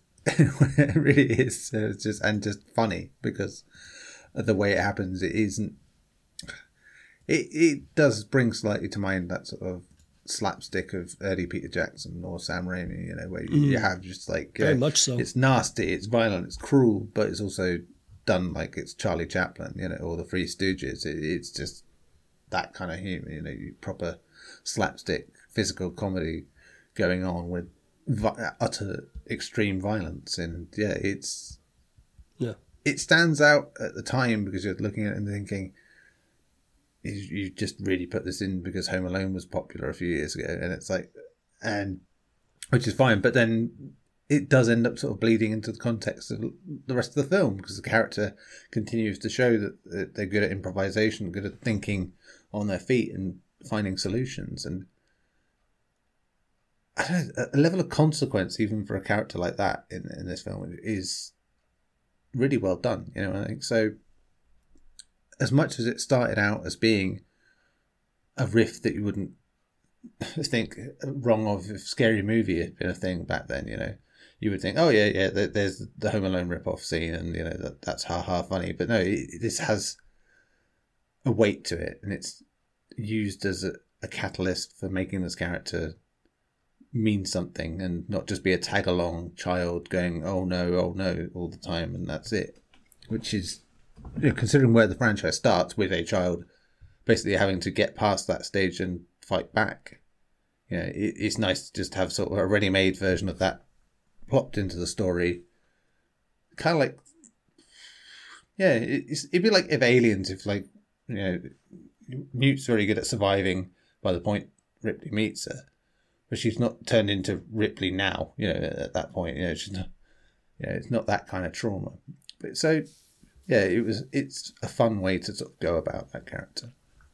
S3: It really is. So it's just and just funny because of the way it happens. It isn't. It it does bring slightly to mind that sort of slapstick of early Peter Jackson or Sam Raimi, you know, where you, you have just like
S2: Very
S3: uh,
S2: much so.
S3: It's nasty, it's violent, it's cruel, but it's also done like it's Charlie Chaplin, you know, or the Three Stooges. It, it's just that kind of humor, you know, you proper slapstick physical comedy going on with vi- utter extreme violence, and yeah, it's
S2: Yeah.
S3: it stands out at the time because you're looking at it and thinking, you, you just really put this in because Home Alone was popular a few years ago, and it's like, and which is fine, but then it does end up sort of bleeding into the context of the rest of the film because the character continues to show that they're good at improvisation, good at thinking on their feet and finding solutions, and I don't know, a level of consequence even for a character like that in in this film is really well done, you know. I think so. As much as it started out as being a riff that you wouldn't think wrong of if Scary Movie had been a thing back then, you know, you would think, oh yeah, yeah, there's the Home Alone rip-off scene, and you know that that's ha ha funny. But no, it, this has a weight to it, and it's used as a, a catalyst for making this character mean something and not just be a tag along child going, oh no, oh no, all the time, and that's it. Which is, you know, considering where the franchise starts with a child basically having to get past that stage and fight back. You know, it, it's nice to just have sort of a ready-made version of that plopped into the story. Kind of like, yeah, it's, it'd be like if Aliens, if like, you know, Mute's very good at surviving by the point Ripley meets her, but she's not turned into Ripley now, you know, at that point, you know, she's not, you know, it's not that kind of trauma. But so, yeah, it was, it's a fun way to sort of go about that character.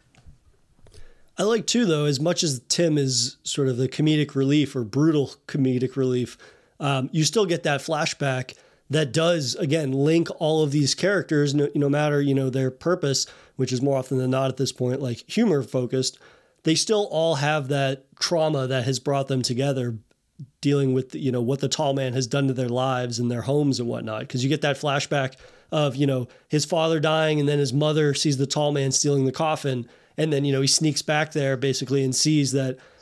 S2: I like too, though, as much as Tim is sort of the comedic relief or brutal comedic relief, um, you still get that flashback that does, again, link all of these characters, no, no matter, you know, their purpose, which is more often than not at this point, like humor focused. They still all have that trauma that has brought them together, dealing with, you know, what the tall man has done to their lives and their homes and whatnot. Because you get that flashback of, you know, his father dying, and then his mother sees the tall man stealing the coffin. And then, you know, he sneaks back there basically and sees that,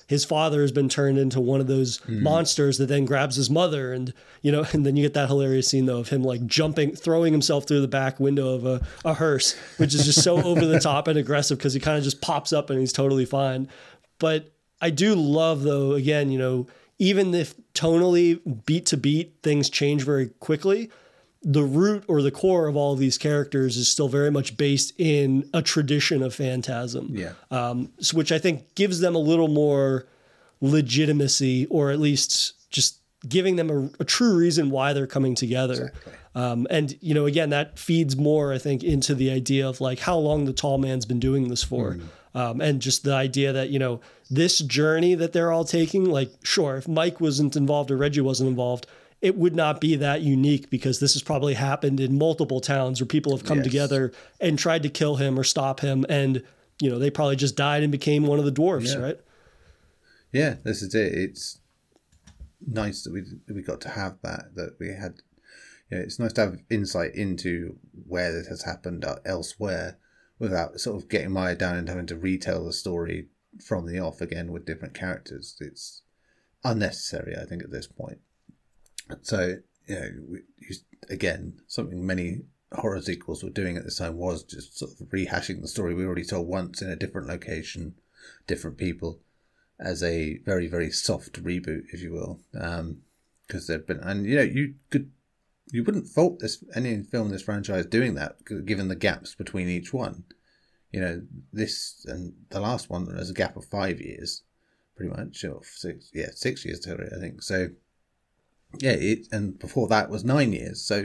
S2: his father has been turned into one of those mm. monsters that then grabs his mother. And, you know, and then you get that hilarious scene though of him like jumping, throwing himself through the back window of a, a hearse, which is just so over the top and aggressive because he kind of just pops up and he's totally fine. But I do love though, again, you know, even if tonally beat to beat things change very quickly, the root or the core of all of these characters is still very much based in a tradition of Phantasm.
S3: Yeah.
S2: Um, so which I think gives them a little more legitimacy, or at least just giving them a, a true reason why they're coming together.
S3: Exactly.
S2: Um, and, you know, again, that feeds more, I think, into the idea of like how long the tall man's been doing this for. Mm. Um, and just the idea that, you know, this journey that they're all taking, like, sure, if Mike wasn't involved or Reggie wasn't involved, it would not be that unique because this has probably happened in multiple towns where people have come
S3: yes.
S2: together and tried to kill him or stop him. And, you know, they probably just died and became one of the dwarves,
S3: yeah.
S2: right?
S3: Yeah, this is it. It's nice that we we got to have that, that we had, you know, it's nice to have insight into where this has happened elsewhere without sort of getting mired down and having to retell the story from the off again with different characters. It's unnecessary, I think, at this point. So, you know, we, again, something many horror sequels were doing at this time was just sort of rehashing the story we already told once in a different location, different people, as a very, very soft reboot, if you will. Um, because they've been, and you know, you could, you wouldn't fault this any film in this franchise doing that, given the gaps between each one. You know, this and the last one, there's a gap of five years, pretty much, or six, yeah, six years to it, I think. So, yeah, it, and before that was nine years. So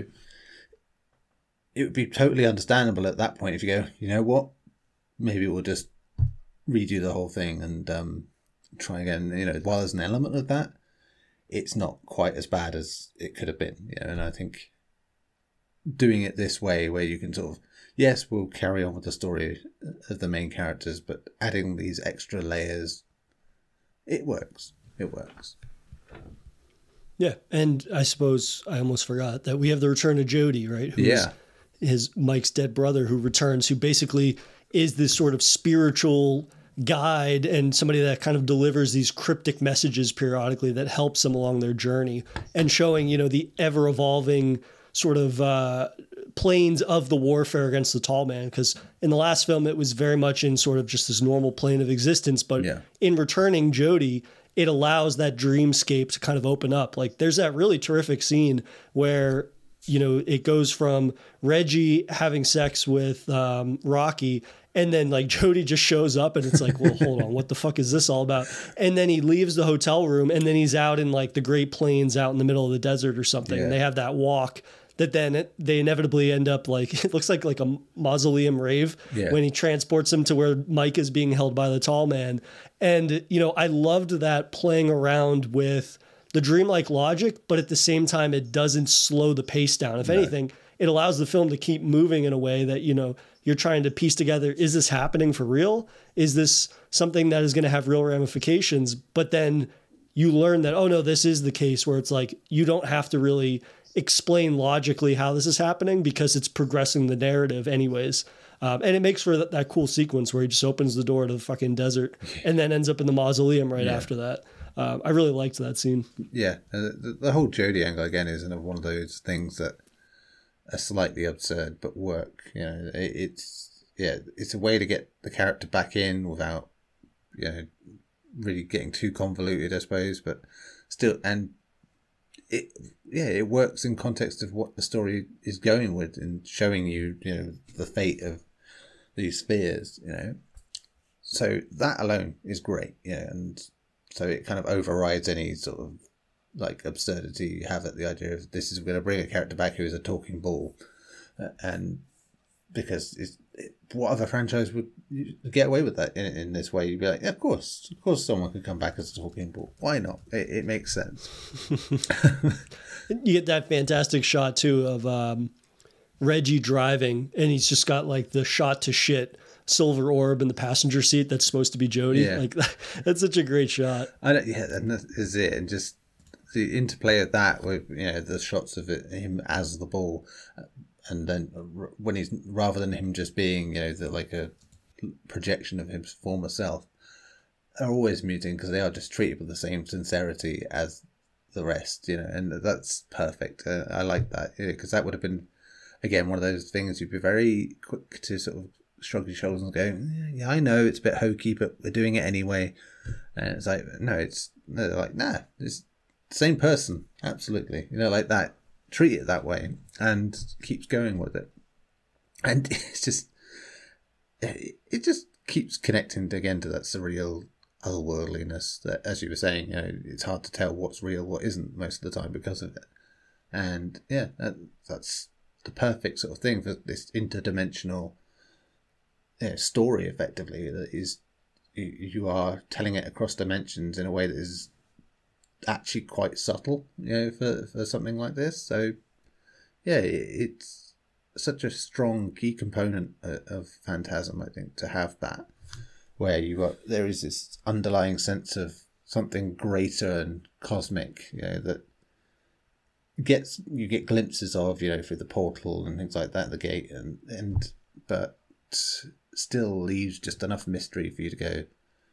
S3: it would be totally understandable at that point if you go, you know what, maybe we'll just redo the whole thing and um, try again. You know, while there's an element of that, it's not quite as bad as it could have been. You know, and I think doing it this way, where you can sort of, yes, we'll carry on with the story of the main characters, but adding these extra layers, it works. It works.
S2: Yeah, and I suppose I almost forgot that we have the return of Jody, right? Who's
S3: yeah.
S2: his Mike's dead brother who returns, who basically is this sort of spiritual guide and somebody that kind of delivers these cryptic messages periodically that helps them along their journey, and showing, you know, the ever evolving sort of uh, planes of the warfare against the tall man. Because in the last film, it was very much in sort of just this normal plane of existence. But
S3: yeah.
S2: in returning Jody, it allows that dreamscape to kind of open up. Like there's that really terrific scene where, you know, it goes from Reggie having sex with um, Rocky, and then like Jody just shows up and it's like, well, hold on, what the fuck is this all about? And then he leaves the hotel room and then he's out in like the Great Plains out in the middle of the desert or something.
S3: Yeah.
S2: And they have that walk that then it, they inevitably end up like, it looks like like a mausoleum rave
S3: yeah.
S2: when he transports him to where Mike is being held by the tall man. And, you know, I loved that playing around with the dreamlike logic, but at the same time, it doesn't slow the pace down. If no. anything, it allows the film to keep moving in a way that, you know, you're trying to piece together, is this happening for real? Is this something that is going to have real ramifications? But then you learn that, oh no, this is the case where it's like, you don't have to really explain logically how this is happening because it's progressing the narrative anyways. Um, and it makes for that, that cool sequence where he just opens the door to the fucking desert and then ends up in the mausoleum right
S3: yeah.
S2: after that. Um, I really liked that scene.
S3: Yeah. The, the whole Jody angle again is another one of those things that are slightly absurd but work. You know, it, it's, yeah, it's a way to get the character back in without, you know, really getting too convoluted, I suppose, but still, and it, yeah, it works in context of what the story is going with and showing you, you know, the fate of these spheres, you know. So that alone is great, yeah, and so it kind of overrides any sort of like absurdity you have at the idea of this is going to bring a character back who is a talking ball, uh, and because it's, it, what other franchise would get away with that in, in this way? You'd be like, yeah, of course, of course, someone could come back as a talking ball. Why not? It, it makes sense.
S2: You get that fantastic shot too of um, Reggie driving, and he's just got like the shot to shit silver orb in the passenger seat that's supposed to be Jody.
S3: Yeah.
S2: Like that's such a great shot.
S3: I don't, yeah, and that is it, and just the interplay of that with, you know, the shots of it, him as the ball. And then when he's, rather than him just being, you know, the, like a projection of his former self, are always amusing because they are just treated with the same sincerity as the rest, you know, and that's perfect. Uh, I like that, because that would have been, again, one of those things you'd be very quick to sort of shrug your shoulders and go, yeah, I know it's a bit hokey, but we're doing it anyway. And it's like, no, it's no, they're like, nah, it's the same person, absolutely, you know, like that. Treat it that way, and keeps going with it, and it's just, it just keeps connecting again to that surreal otherworldliness that, as you were saying, you know, it's hard to tell what's real, what isn't most of the time because of it. And yeah, that, that's the perfect sort of thing for this interdimensional you know, story, effectively, that is, you, you are telling it across dimensions in a way that is actually quite subtle, you know, for, for something like this. So yeah, it, it's such a strong key component of, of Phantasm, I think, to have that, where you got there is this underlying sense of something greater and cosmic, you know, that gets you get glimpses of, you know, through the portal and things like that, the gate, and and but still leaves just enough mystery for you to go,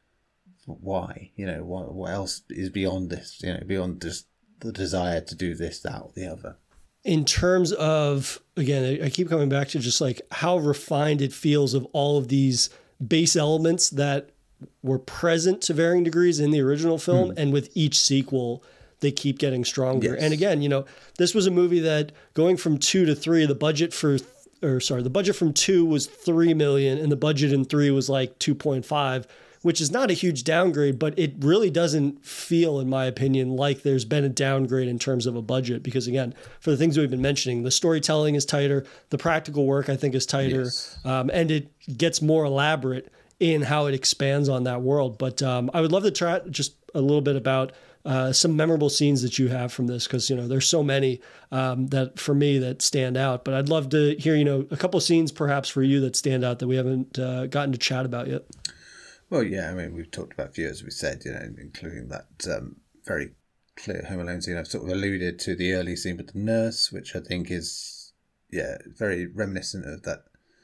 S3: why, you know, what what else is beyond this, you know, beyond just the desire to do this, that, or the other.
S2: In terms of, again, I keep coming back to just like how refined it feels of all of these base elements that were present to varying degrees in the original film. Mm. And with each sequel, they keep getting stronger. Yes. And again, you know, this was a movie that going from two to three, the budget for, or sorry, the budget from two was three million and the budget in three was like two point five, which is not a huge downgrade, but it really doesn't feel, in my opinion, like there's been a downgrade in terms of a budget. Because again, for the things we've been mentioning, the storytelling is tighter, the practical work I think is tighter, yes. um, and it gets more elaborate in how it expands on that world. But um, I would love to try just a little bit about uh, some memorable scenes that you have from this, because, you know, there's so many um, that for me that stand out. But I'd love to hear, you know, a couple of scenes perhaps for you that stand out that we haven't uh, gotten to chat about yet.
S3: Well, yeah, I mean, we've talked about a few, as we said, you know, including that um, very clear Home Alone scene. I've sort of alluded to the early scene with the nurse, which I think is, yeah, very reminiscent of that,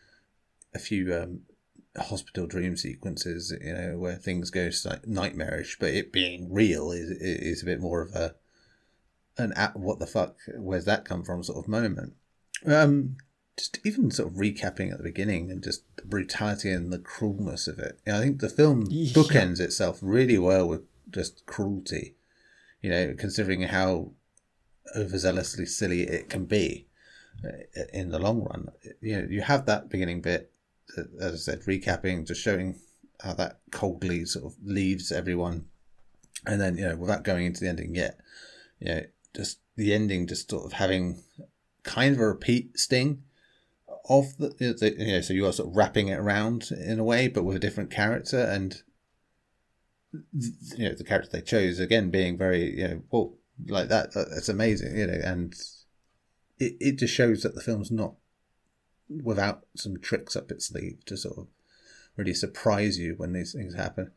S3: a few um, hospital dream sequences, you know, where things go like nightmarish, but it being real is is a bit more of a, an at what the fuck, where's that come from sort of moment. Um, Just even sort of recapping at the beginning and just the brutality and the cruelness of it. You know, I think the film yeah. bookends itself really well with just cruelty, you know, considering how overzealously silly it can be in the long run. You know, you have that beginning bit, as I said, recapping, just showing how that coldly sort of leaves everyone. And then, you know, without going into the ending yet, you know, just the ending just sort of having kind of a repeat sting of the, the, you know, so you are sort of wrapping it around in a way, but with a different character, and you know, the character they chose again being very, you know, well, like that, that's amazing, you know, and it, it just shows that the film's not without some tricks up its sleeve to sort of really surprise you when these things happen.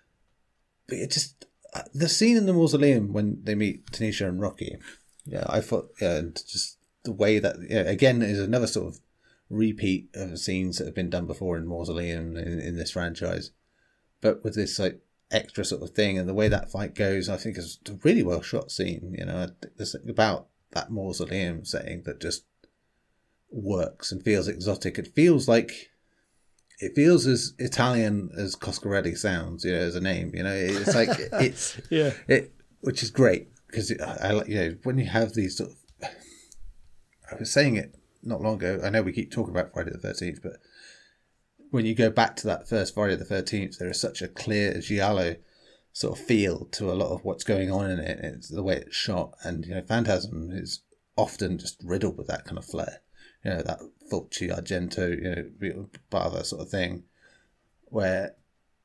S3: But it just, the scene in the mausoleum when they meet Tanisha and Rocky, yeah, I thought, yeah, and just the way that, yeah, again, is another sort of repeat of scenes that have been done before in Mausoleum in, in this franchise, but with this like extra sort of thing, and the way that fight goes, I think is a really well shot scene. You know, there's something about that Mausoleum setting that just works and feels exotic. It feels like it feels as Italian as Coscarelli sounds, you know, as a name. You know, it's like it's
S2: yeah,
S3: it which is great because I like, you know, when you have these sort of, I was saying it not long ago, I know we keep talking about Friday the thirteenth, but when you go back to that first Friday the thirteenth, there is such a clear giallo sort of feel to a lot of what's going on in it. It's the way it's shot, and you know, Phantasm is often just riddled with that kind of flair. You know, that Fulci Argento, you know, Bava sort of thing, where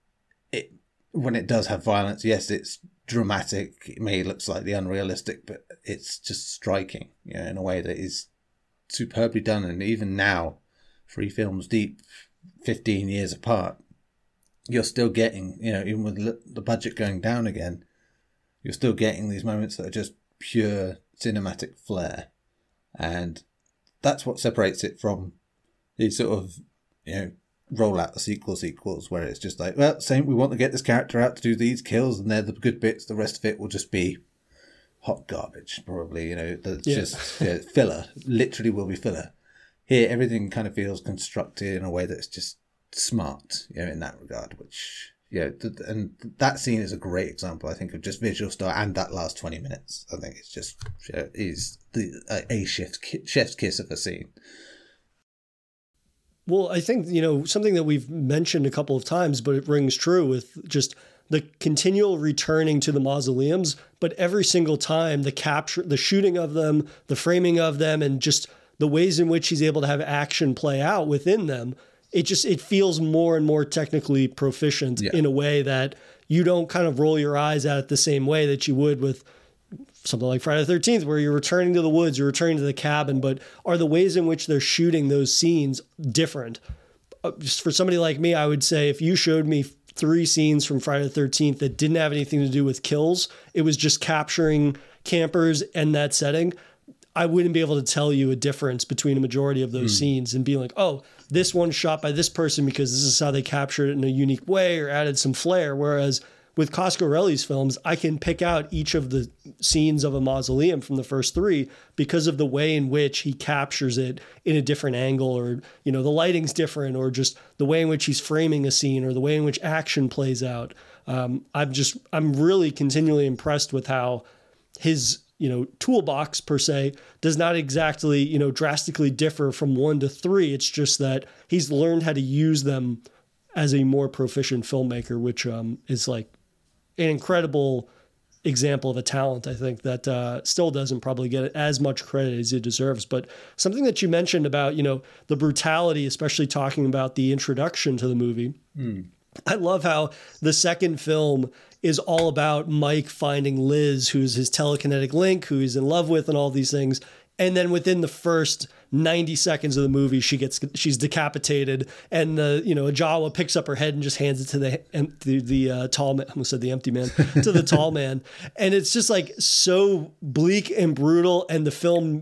S3: it when it does have violence, yes, it's dramatic. It may look slightly unrealistic, but it's just striking, you know, in a way that is superbly done. And even now, three films deep, fifteen years apart, you're still getting, you know, even with the budget going down again, you're still getting these moments that are just pure cinematic flair. And that's what separates it from these sort of, you know, roll out the sequel sequels where it's just like, well, same, we want to get this character out to do these kills and they're the good bits. The rest of it will just be hot garbage, probably, you know, that's yeah. just yeah, filler, literally will be filler. Here, everything kind of feels constructed in a way that's just smart, you know, in that regard, which, yeah, th- and that scene is a great example, I think, of just visual style, and that last twenty minutes, I think it's just, you know, is the uh, a chef's, chef's kiss of a scene.
S2: Well, I think, you know, something that we've mentioned a couple of times, but it rings true with just the continual returning to the mausoleums, but every single time the capture, the shooting of them, the framing of them, and just the ways in which he's able to have action play out within them, it just, it feels more and more technically proficient yeah. in a way that you don't kind of roll your eyes at it the same way that you would with something like Friday the thirteenth, where you're returning to the woods, you're returning to the cabin, but are the ways in which they're shooting those scenes different? Uh, just for somebody like me, I would say if you showed me three scenes from Friday the thirteenth that didn't have anything to do with kills, it was just capturing campers and that setting, I wouldn't be able to tell you a difference between a majority of those mm. scenes and be like, oh, this one's shot by this person because this is how they captured it in a unique way or added some flair. Whereas with Coscarelli's films, I can pick out each of the scenes of a mausoleum from the first three because of the way in which he captures it in a different angle, or, you know, the lighting's different, or just the way in which he's framing a scene, or the way in which action plays out. Um, I'm just, I'm really continually impressed with how his, you know, toolbox per se does not exactly, you know, drastically differ from one to three. It's just that he's learned how to use them as a more proficient filmmaker, which um, is like an incredible example of a talent, I think, that uh, still doesn't probably get as much credit as it deserves. But something that you mentioned about, you know, the brutality, especially talking about the introduction to the movie. Mm. I love how the second film is all about Mike finding Liz, who's his telekinetic link, who he's in love with, and all these things. And then within the first ninety seconds of the movie, she gets she's decapitated, and the you know Jawa picks up her head and just hands it to the the, the uh, tall man. I almost said the empty man to the tall man, and it's just like so bleak and brutal. And the film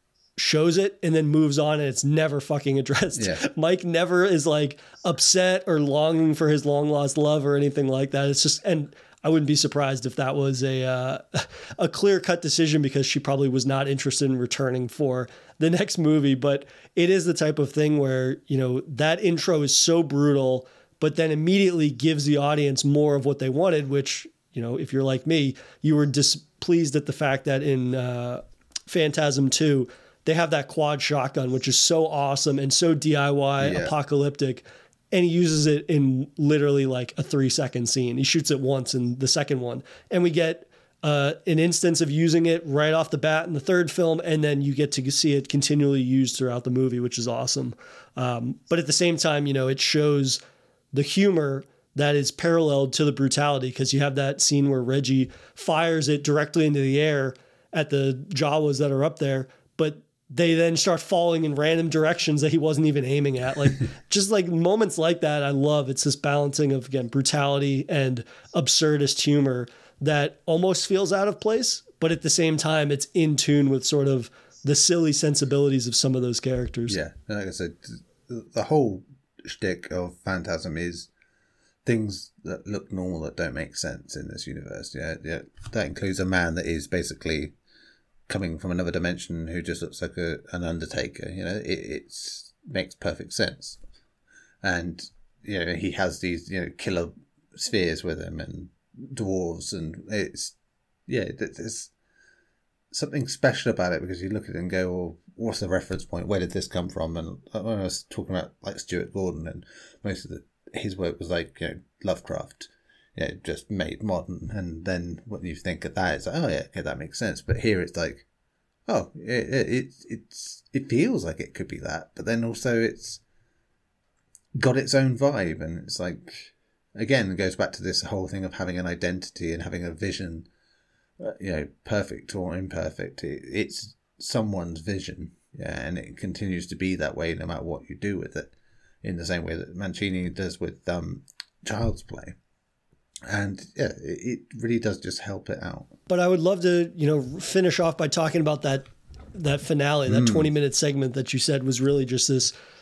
S2: shows it and then moves on, and it's never fucking addressed. Yeah. Mike never is like upset or longing for his long lost love or anything like that. It's just, and I wouldn't be surprised if that was a uh, a clear cut decision, because she probably was not interested in returning for the next movie. But it is the type of thing where, you know, that intro is so brutal, but then immediately gives the audience more of what they wanted, which, you know, if you're like me, you were displeased at the fact that in uh, Phantasm two, they have that quad shotgun, which is so awesome and so D I Y yeah. apocalyptic. And he uses it in literally like a three second scene. He shoots it once in the second one. And we get uh, an instance of using it right off the bat in the third film. And then you get to see it continually used throughout the movie, which is awesome. Um, but at the same time, you know, it shows the humor that is paralleled to the brutality, because you have that scene where Reggie fires it directly into the air at the Jawas that are up there. But they then start falling in random directions that he wasn't even aiming at. Like, just like moments like that, I love. It's this balancing of, again, brutality and absurdist humor that almost feels out of place, but at the same time, it's in tune with sort of the silly sensibilities of some of those characters.
S3: Yeah. And like I said, the whole shtick of Phantasm is things that look normal that don't make sense in this universe. Yeah. Yeah. That includes a man that is basically coming from another dimension who just looks like a, an undertaker. You know, it it's, makes perfect sense. And, you know, he has these, you know, killer spheres with him and dwarves, and it's, yeah, there's something special about it, because you look at it and go, well, what's the reference point? Where did this come from? And when I was talking about like Stuart Gordon, and most of the, his work was like, you know, Lovecraft, you know, just made modern. And then when you think of that, it's like, oh yeah, okay, that makes sense. But here it's like, oh, it, it it's it feels like it could be that, but then also it's got its own vibe, and it's like, again, it goes back to this whole thing of having an identity and having a vision, uh, you know, perfect or imperfect. It, it's someone's vision, yeah, and it continues to be that way no matter what you do with it, in the same way that Mancini does with um, Child's Play. And yeah, it really does just help it out.
S2: But I would love to, you know, finish off by talking about that that finale, that mm. twenty minute segment that you said was really just this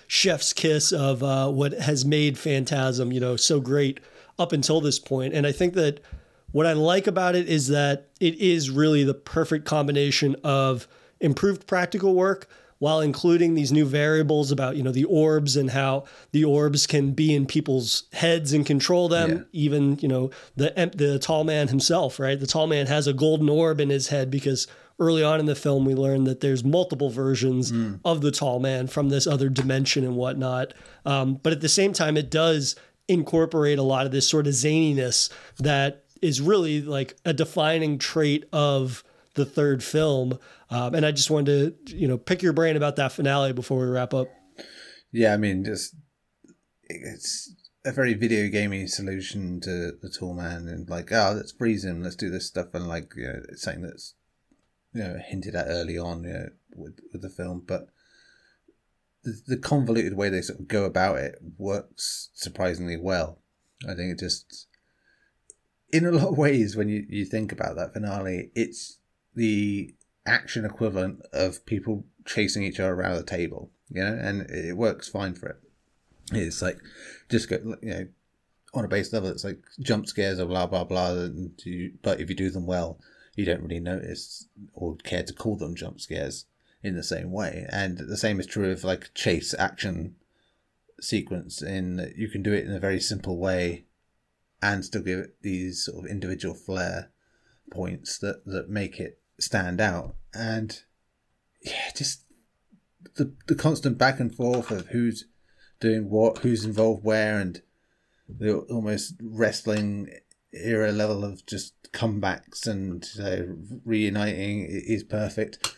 S2: chef's kiss of uh, what has made Phantasm, you know, so great up until this point. And I think that what I like about it is that it is really the perfect combination of improved practical work while including these new variables about, you know, the orbs and how the orbs can be in people's heads and control them. Yeah. Even, you know, the the tall man himself, right? The tall man has a golden orb in his head because early on in the film, we learned that there's multiple versions mm. of the tall man from this other dimension and whatnot. Um, but at the same time, it does incorporate a lot of this sort of zaniness that is really like a defining trait of the third film. Um, and I just wanted to, you know, pick your brain about that finale before we wrap up.
S3: Yeah, I mean, just it's a very video gamey solution to the tall man, and like, oh, let's freeze him, let's do this stuff, and like, you know, it's something that's, you know, hinted at early on, you know, with with the film, but the, the convoluted way they sort of go about it works surprisingly well. I think it just, in a lot of ways, when you, you think about that finale, it's the action equivalent of people chasing each other around the table, you know, and it works fine for it. It's like, just go, you know, on a base level, it's like jump scares or blah, blah, blah. And you, but if you do them well, you don't really notice or care to call them jump scares in the same way. And the same is true of like chase action sequence, in that you can do it in a very simple way and still give it these sort of individual flair points that, that make it stand out. And yeah, just the the constant back and forth of who's doing what, who's involved where, and the almost wrestling era level of just comebacks and uh, reuniting is perfect.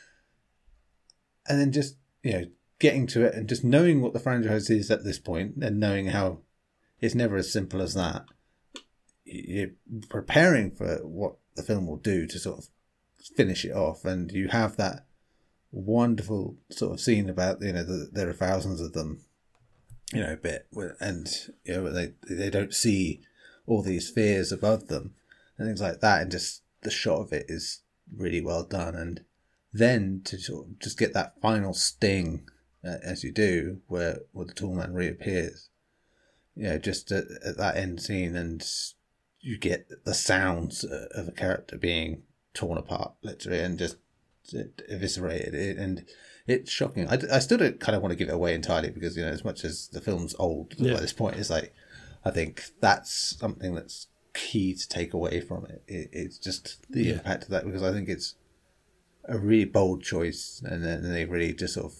S3: And then just, you know, getting to it and just knowing what the franchise is at this point, and knowing how it's never as simple as that. You're preparing for what the film will do to sort of finish it off, and you have that wonderful sort of scene about, you know, the, there are thousands of them, you know, bit, and you know they they don't see all these spheres above them and things like that, and just the shot of it is really well done. And then to sort of just get that final sting, uh, as you do, where where the tall man reappears, you know, just at, at that end scene, and you get the sounds of a character being torn apart, literally, and just eviscerated. And it's shocking. I, I still don't kind of want to give it away entirely, because, you know, as much as the film's old yeah. by this point, it's like, I think that's something that's key to take away from it. it it's just the yeah. impact of that, because I think it's a really bold choice, and then they really just sort of,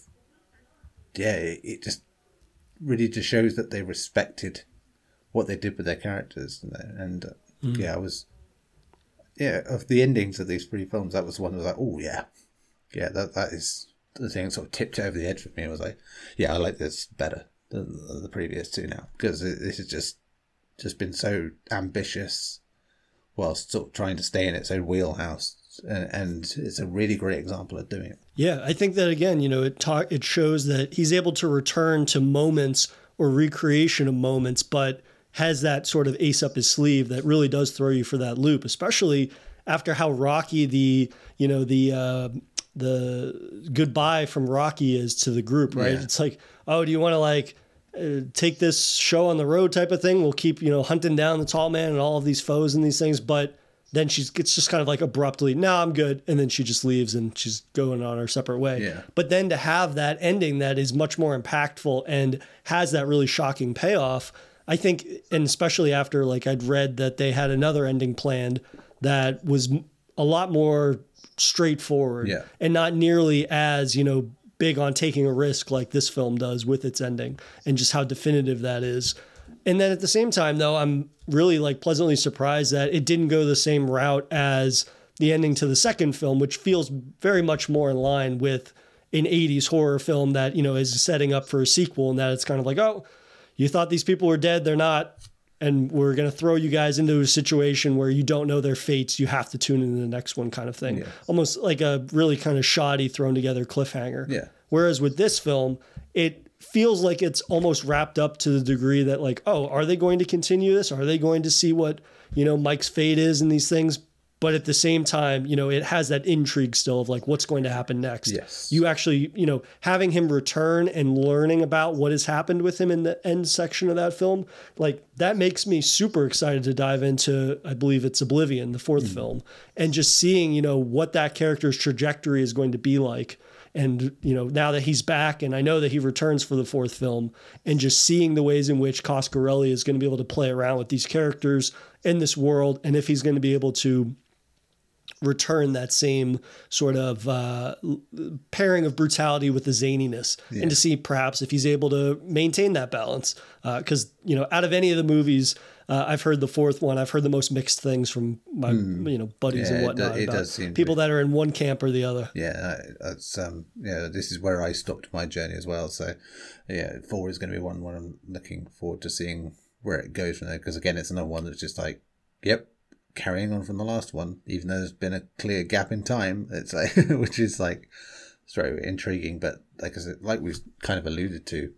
S3: yeah, it, it just really just shows that they respected what they did with their characters. And uh, mm. yeah, I was, yeah, of the endings of these three films, that was one that was like, oh yeah, yeah, that that is the thing that sort of tipped over the edge for me. I was like, yeah, I like this better than the previous two now, because this has just just been so ambitious whilst sort of trying to stay in its own wheelhouse, and, and it's a really great example of doing it.
S2: Yeah, I think that, again, you know, it talk, it shows that he's able to return to moments or recreation of moments, but has that sort of ace up his sleeve that really does throw you for that loop, especially after how rocky the, you know, the uh, the goodbye from Rocky is to the group, right? Yeah. It's like, oh, do you want to like uh, take this show on the road type of thing? We'll keep, you know, hunting down the tall man and all of these foes and these things, but then she's it's just kind of like abruptly, no, nah, I'm good. And then she just leaves and she's going on her separate way.
S3: Yeah.
S2: But then to have that ending that is much more impactful and has that really shocking payoff, I think, and especially after, like, I'd read that they had another ending planned that was a lot more straightforward
S3: yeah.
S2: and not nearly as, you know, big on taking a risk like this film does with its ending, and just how definitive that is. And then at the same time, though, I'm really like pleasantly surprised that it didn't go the same route as the ending to the second film, which feels very much more in line with an eighties horror film that, you know, is setting up for a sequel, and that it's kind of like, oh, you thought these people were dead, they're not, and we're going to throw you guys into a situation where you don't know their fates. You have to tune into the next one, kind of thing.
S3: Yeah.
S2: Almost like a really kind of shoddy thrown together cliffhanger.
S3: Yeah.
S2: Whereas with this film, it feels like it's almost wrapped up to the degree that, like, oh, are they going to continue this? Are they going to see what, you know, Mike's fate is and these things? but at the same time, you know, it has that intrigue still of like what's going to happen next.
S3: Yes.
S2: You actually, you know, having him return and learning about what has happened with him in the end section of that film, like that makes me super excited to dive into, I believe it's Oblivion, the fourth mm. film, and just seeing, you know, what that character's trajectory is going to be like. And, you know, now that he's back and I know that he returns for the fourth film, and just seeing the ways in which Coscarelli is going to be able to play around with these characters in this world, and if he's going to be able to return that same sort of uh, pairing of brutality with the zaniness, yeah. and to see perhaps if he's able to maintain that balance. Because, uh, you know, out of any of the movies, uh, I've heard the fourth one, I've heard the most mixed things from my, mm. you know, buddies yeah, and whatnot.
S3: It, do, it does seem
S2: people that are in one camp or the other.
S3: Yeah, that's um, yeah. This is where I stopped my journey as well. So, yeah, four is going to be one where I'm looking forward to seeing where it goes from there. Because again, it's another one that's just like, yep, carrying on from the last one, even though there's been a clear gap in time. It's like, which is like, it's very intriguing. But like I said, like we've kind of alluded to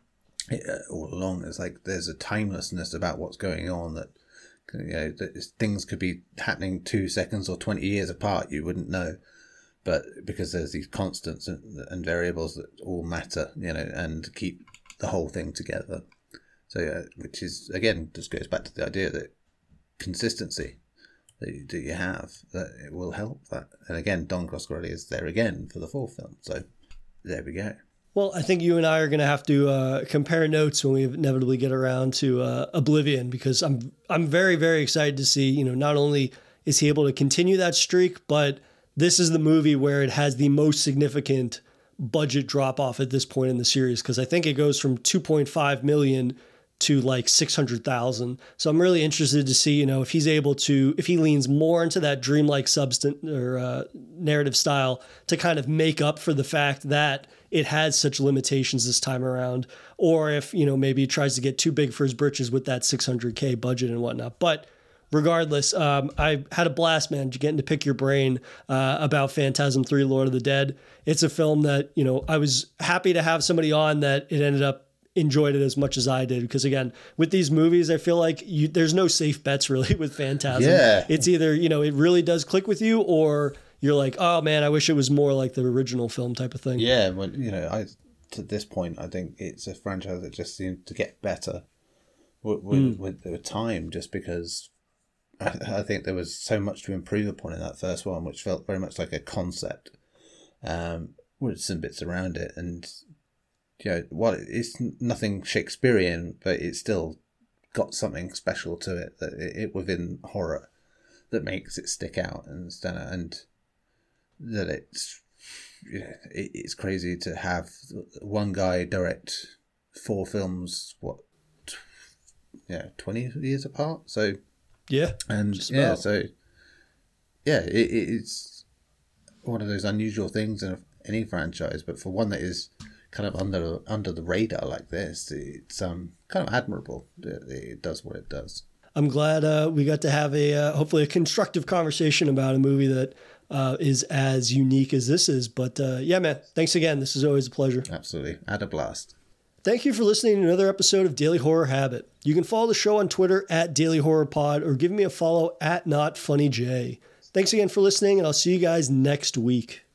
S3: all along, it's like there's a timelessness about what's going on that, you know, that things could be happening two seconds or twenty years apart, you wouldn't know, but because there's these constants and, and variables that all matter, you know, and keep the whole thing together. So yeah, which is again just goes back to the idea that consistency that you, that you have, that it will help that. And again, Don Coscarelli is there again for the fourth film, so there we go.
S2: Well, I think you and I are going to have to uh, compare notes when we inevitably get around to uh, Oblivion, because I'm I'm very, very excited to see, you know, not only is he able to continue that streak, but this is the movie where it has the most significant budget drop off at this point in the series, because I think it goes from two point five million to like six hundred thousand. So I'm really interested to see, you know, if he's able to, if he leans more into that dreamlike substance or uh, narrative style to kind of make up for the fact that it has such limitations this time around, or if, you know, maybe he tries to get too big for his britches with that six hundred K budget and whatnot. But regardless, um, I had a blast, man, getting to pick your brain uh, about Phantasm three, Lord of the Dead. It's a film that, you know, I was happy to have somebody on that it ended up enjoyed it as much as I did, because again, with these movies, I feel like you, there's no safe bets really with Phantasm.
S3: Yeah.
S2: It's either, you know, it really does click with you, or you're like, oh man, I wish it was more like the original film type of thing.
S3: Yeah, well, you know, I to this point, I think it's a franchise that just seems to get better with, with, mm. with the time, just because I, I think there was so much to improve upon in that first one, which felt very much like a concept, um, with some bits around it, and you know, well, it's nothing Shakespearean, but it's still got something special to it that it, it within horror that makes it stick out and stand out, and that it's you know, it, it's crazy to have one guy direct four films, what, t- yeah, twenty years apart. So
S2: yeah,
S3: and yeah, so yeah, it, it's one of those unusual things in any franchise, but for one that is kind of under under the radar like this, it's um kind of admirable that it does what it does.
S2: I'm glad uh, we got to have a uh, hopefully a constructive conversation about a movie that uh, is as unique as this is. But uh, yeah, man, thanks again. This is always a pleasure.
S3: Absolutely, had a blast.
S2: Thank you for listening to another episode of Daily Horror Habit. You can follow the show on Twitter at Daily Horror Pod, or give me a follow at Not Funny J. Thanks again for listening, and I'll see you guys next week.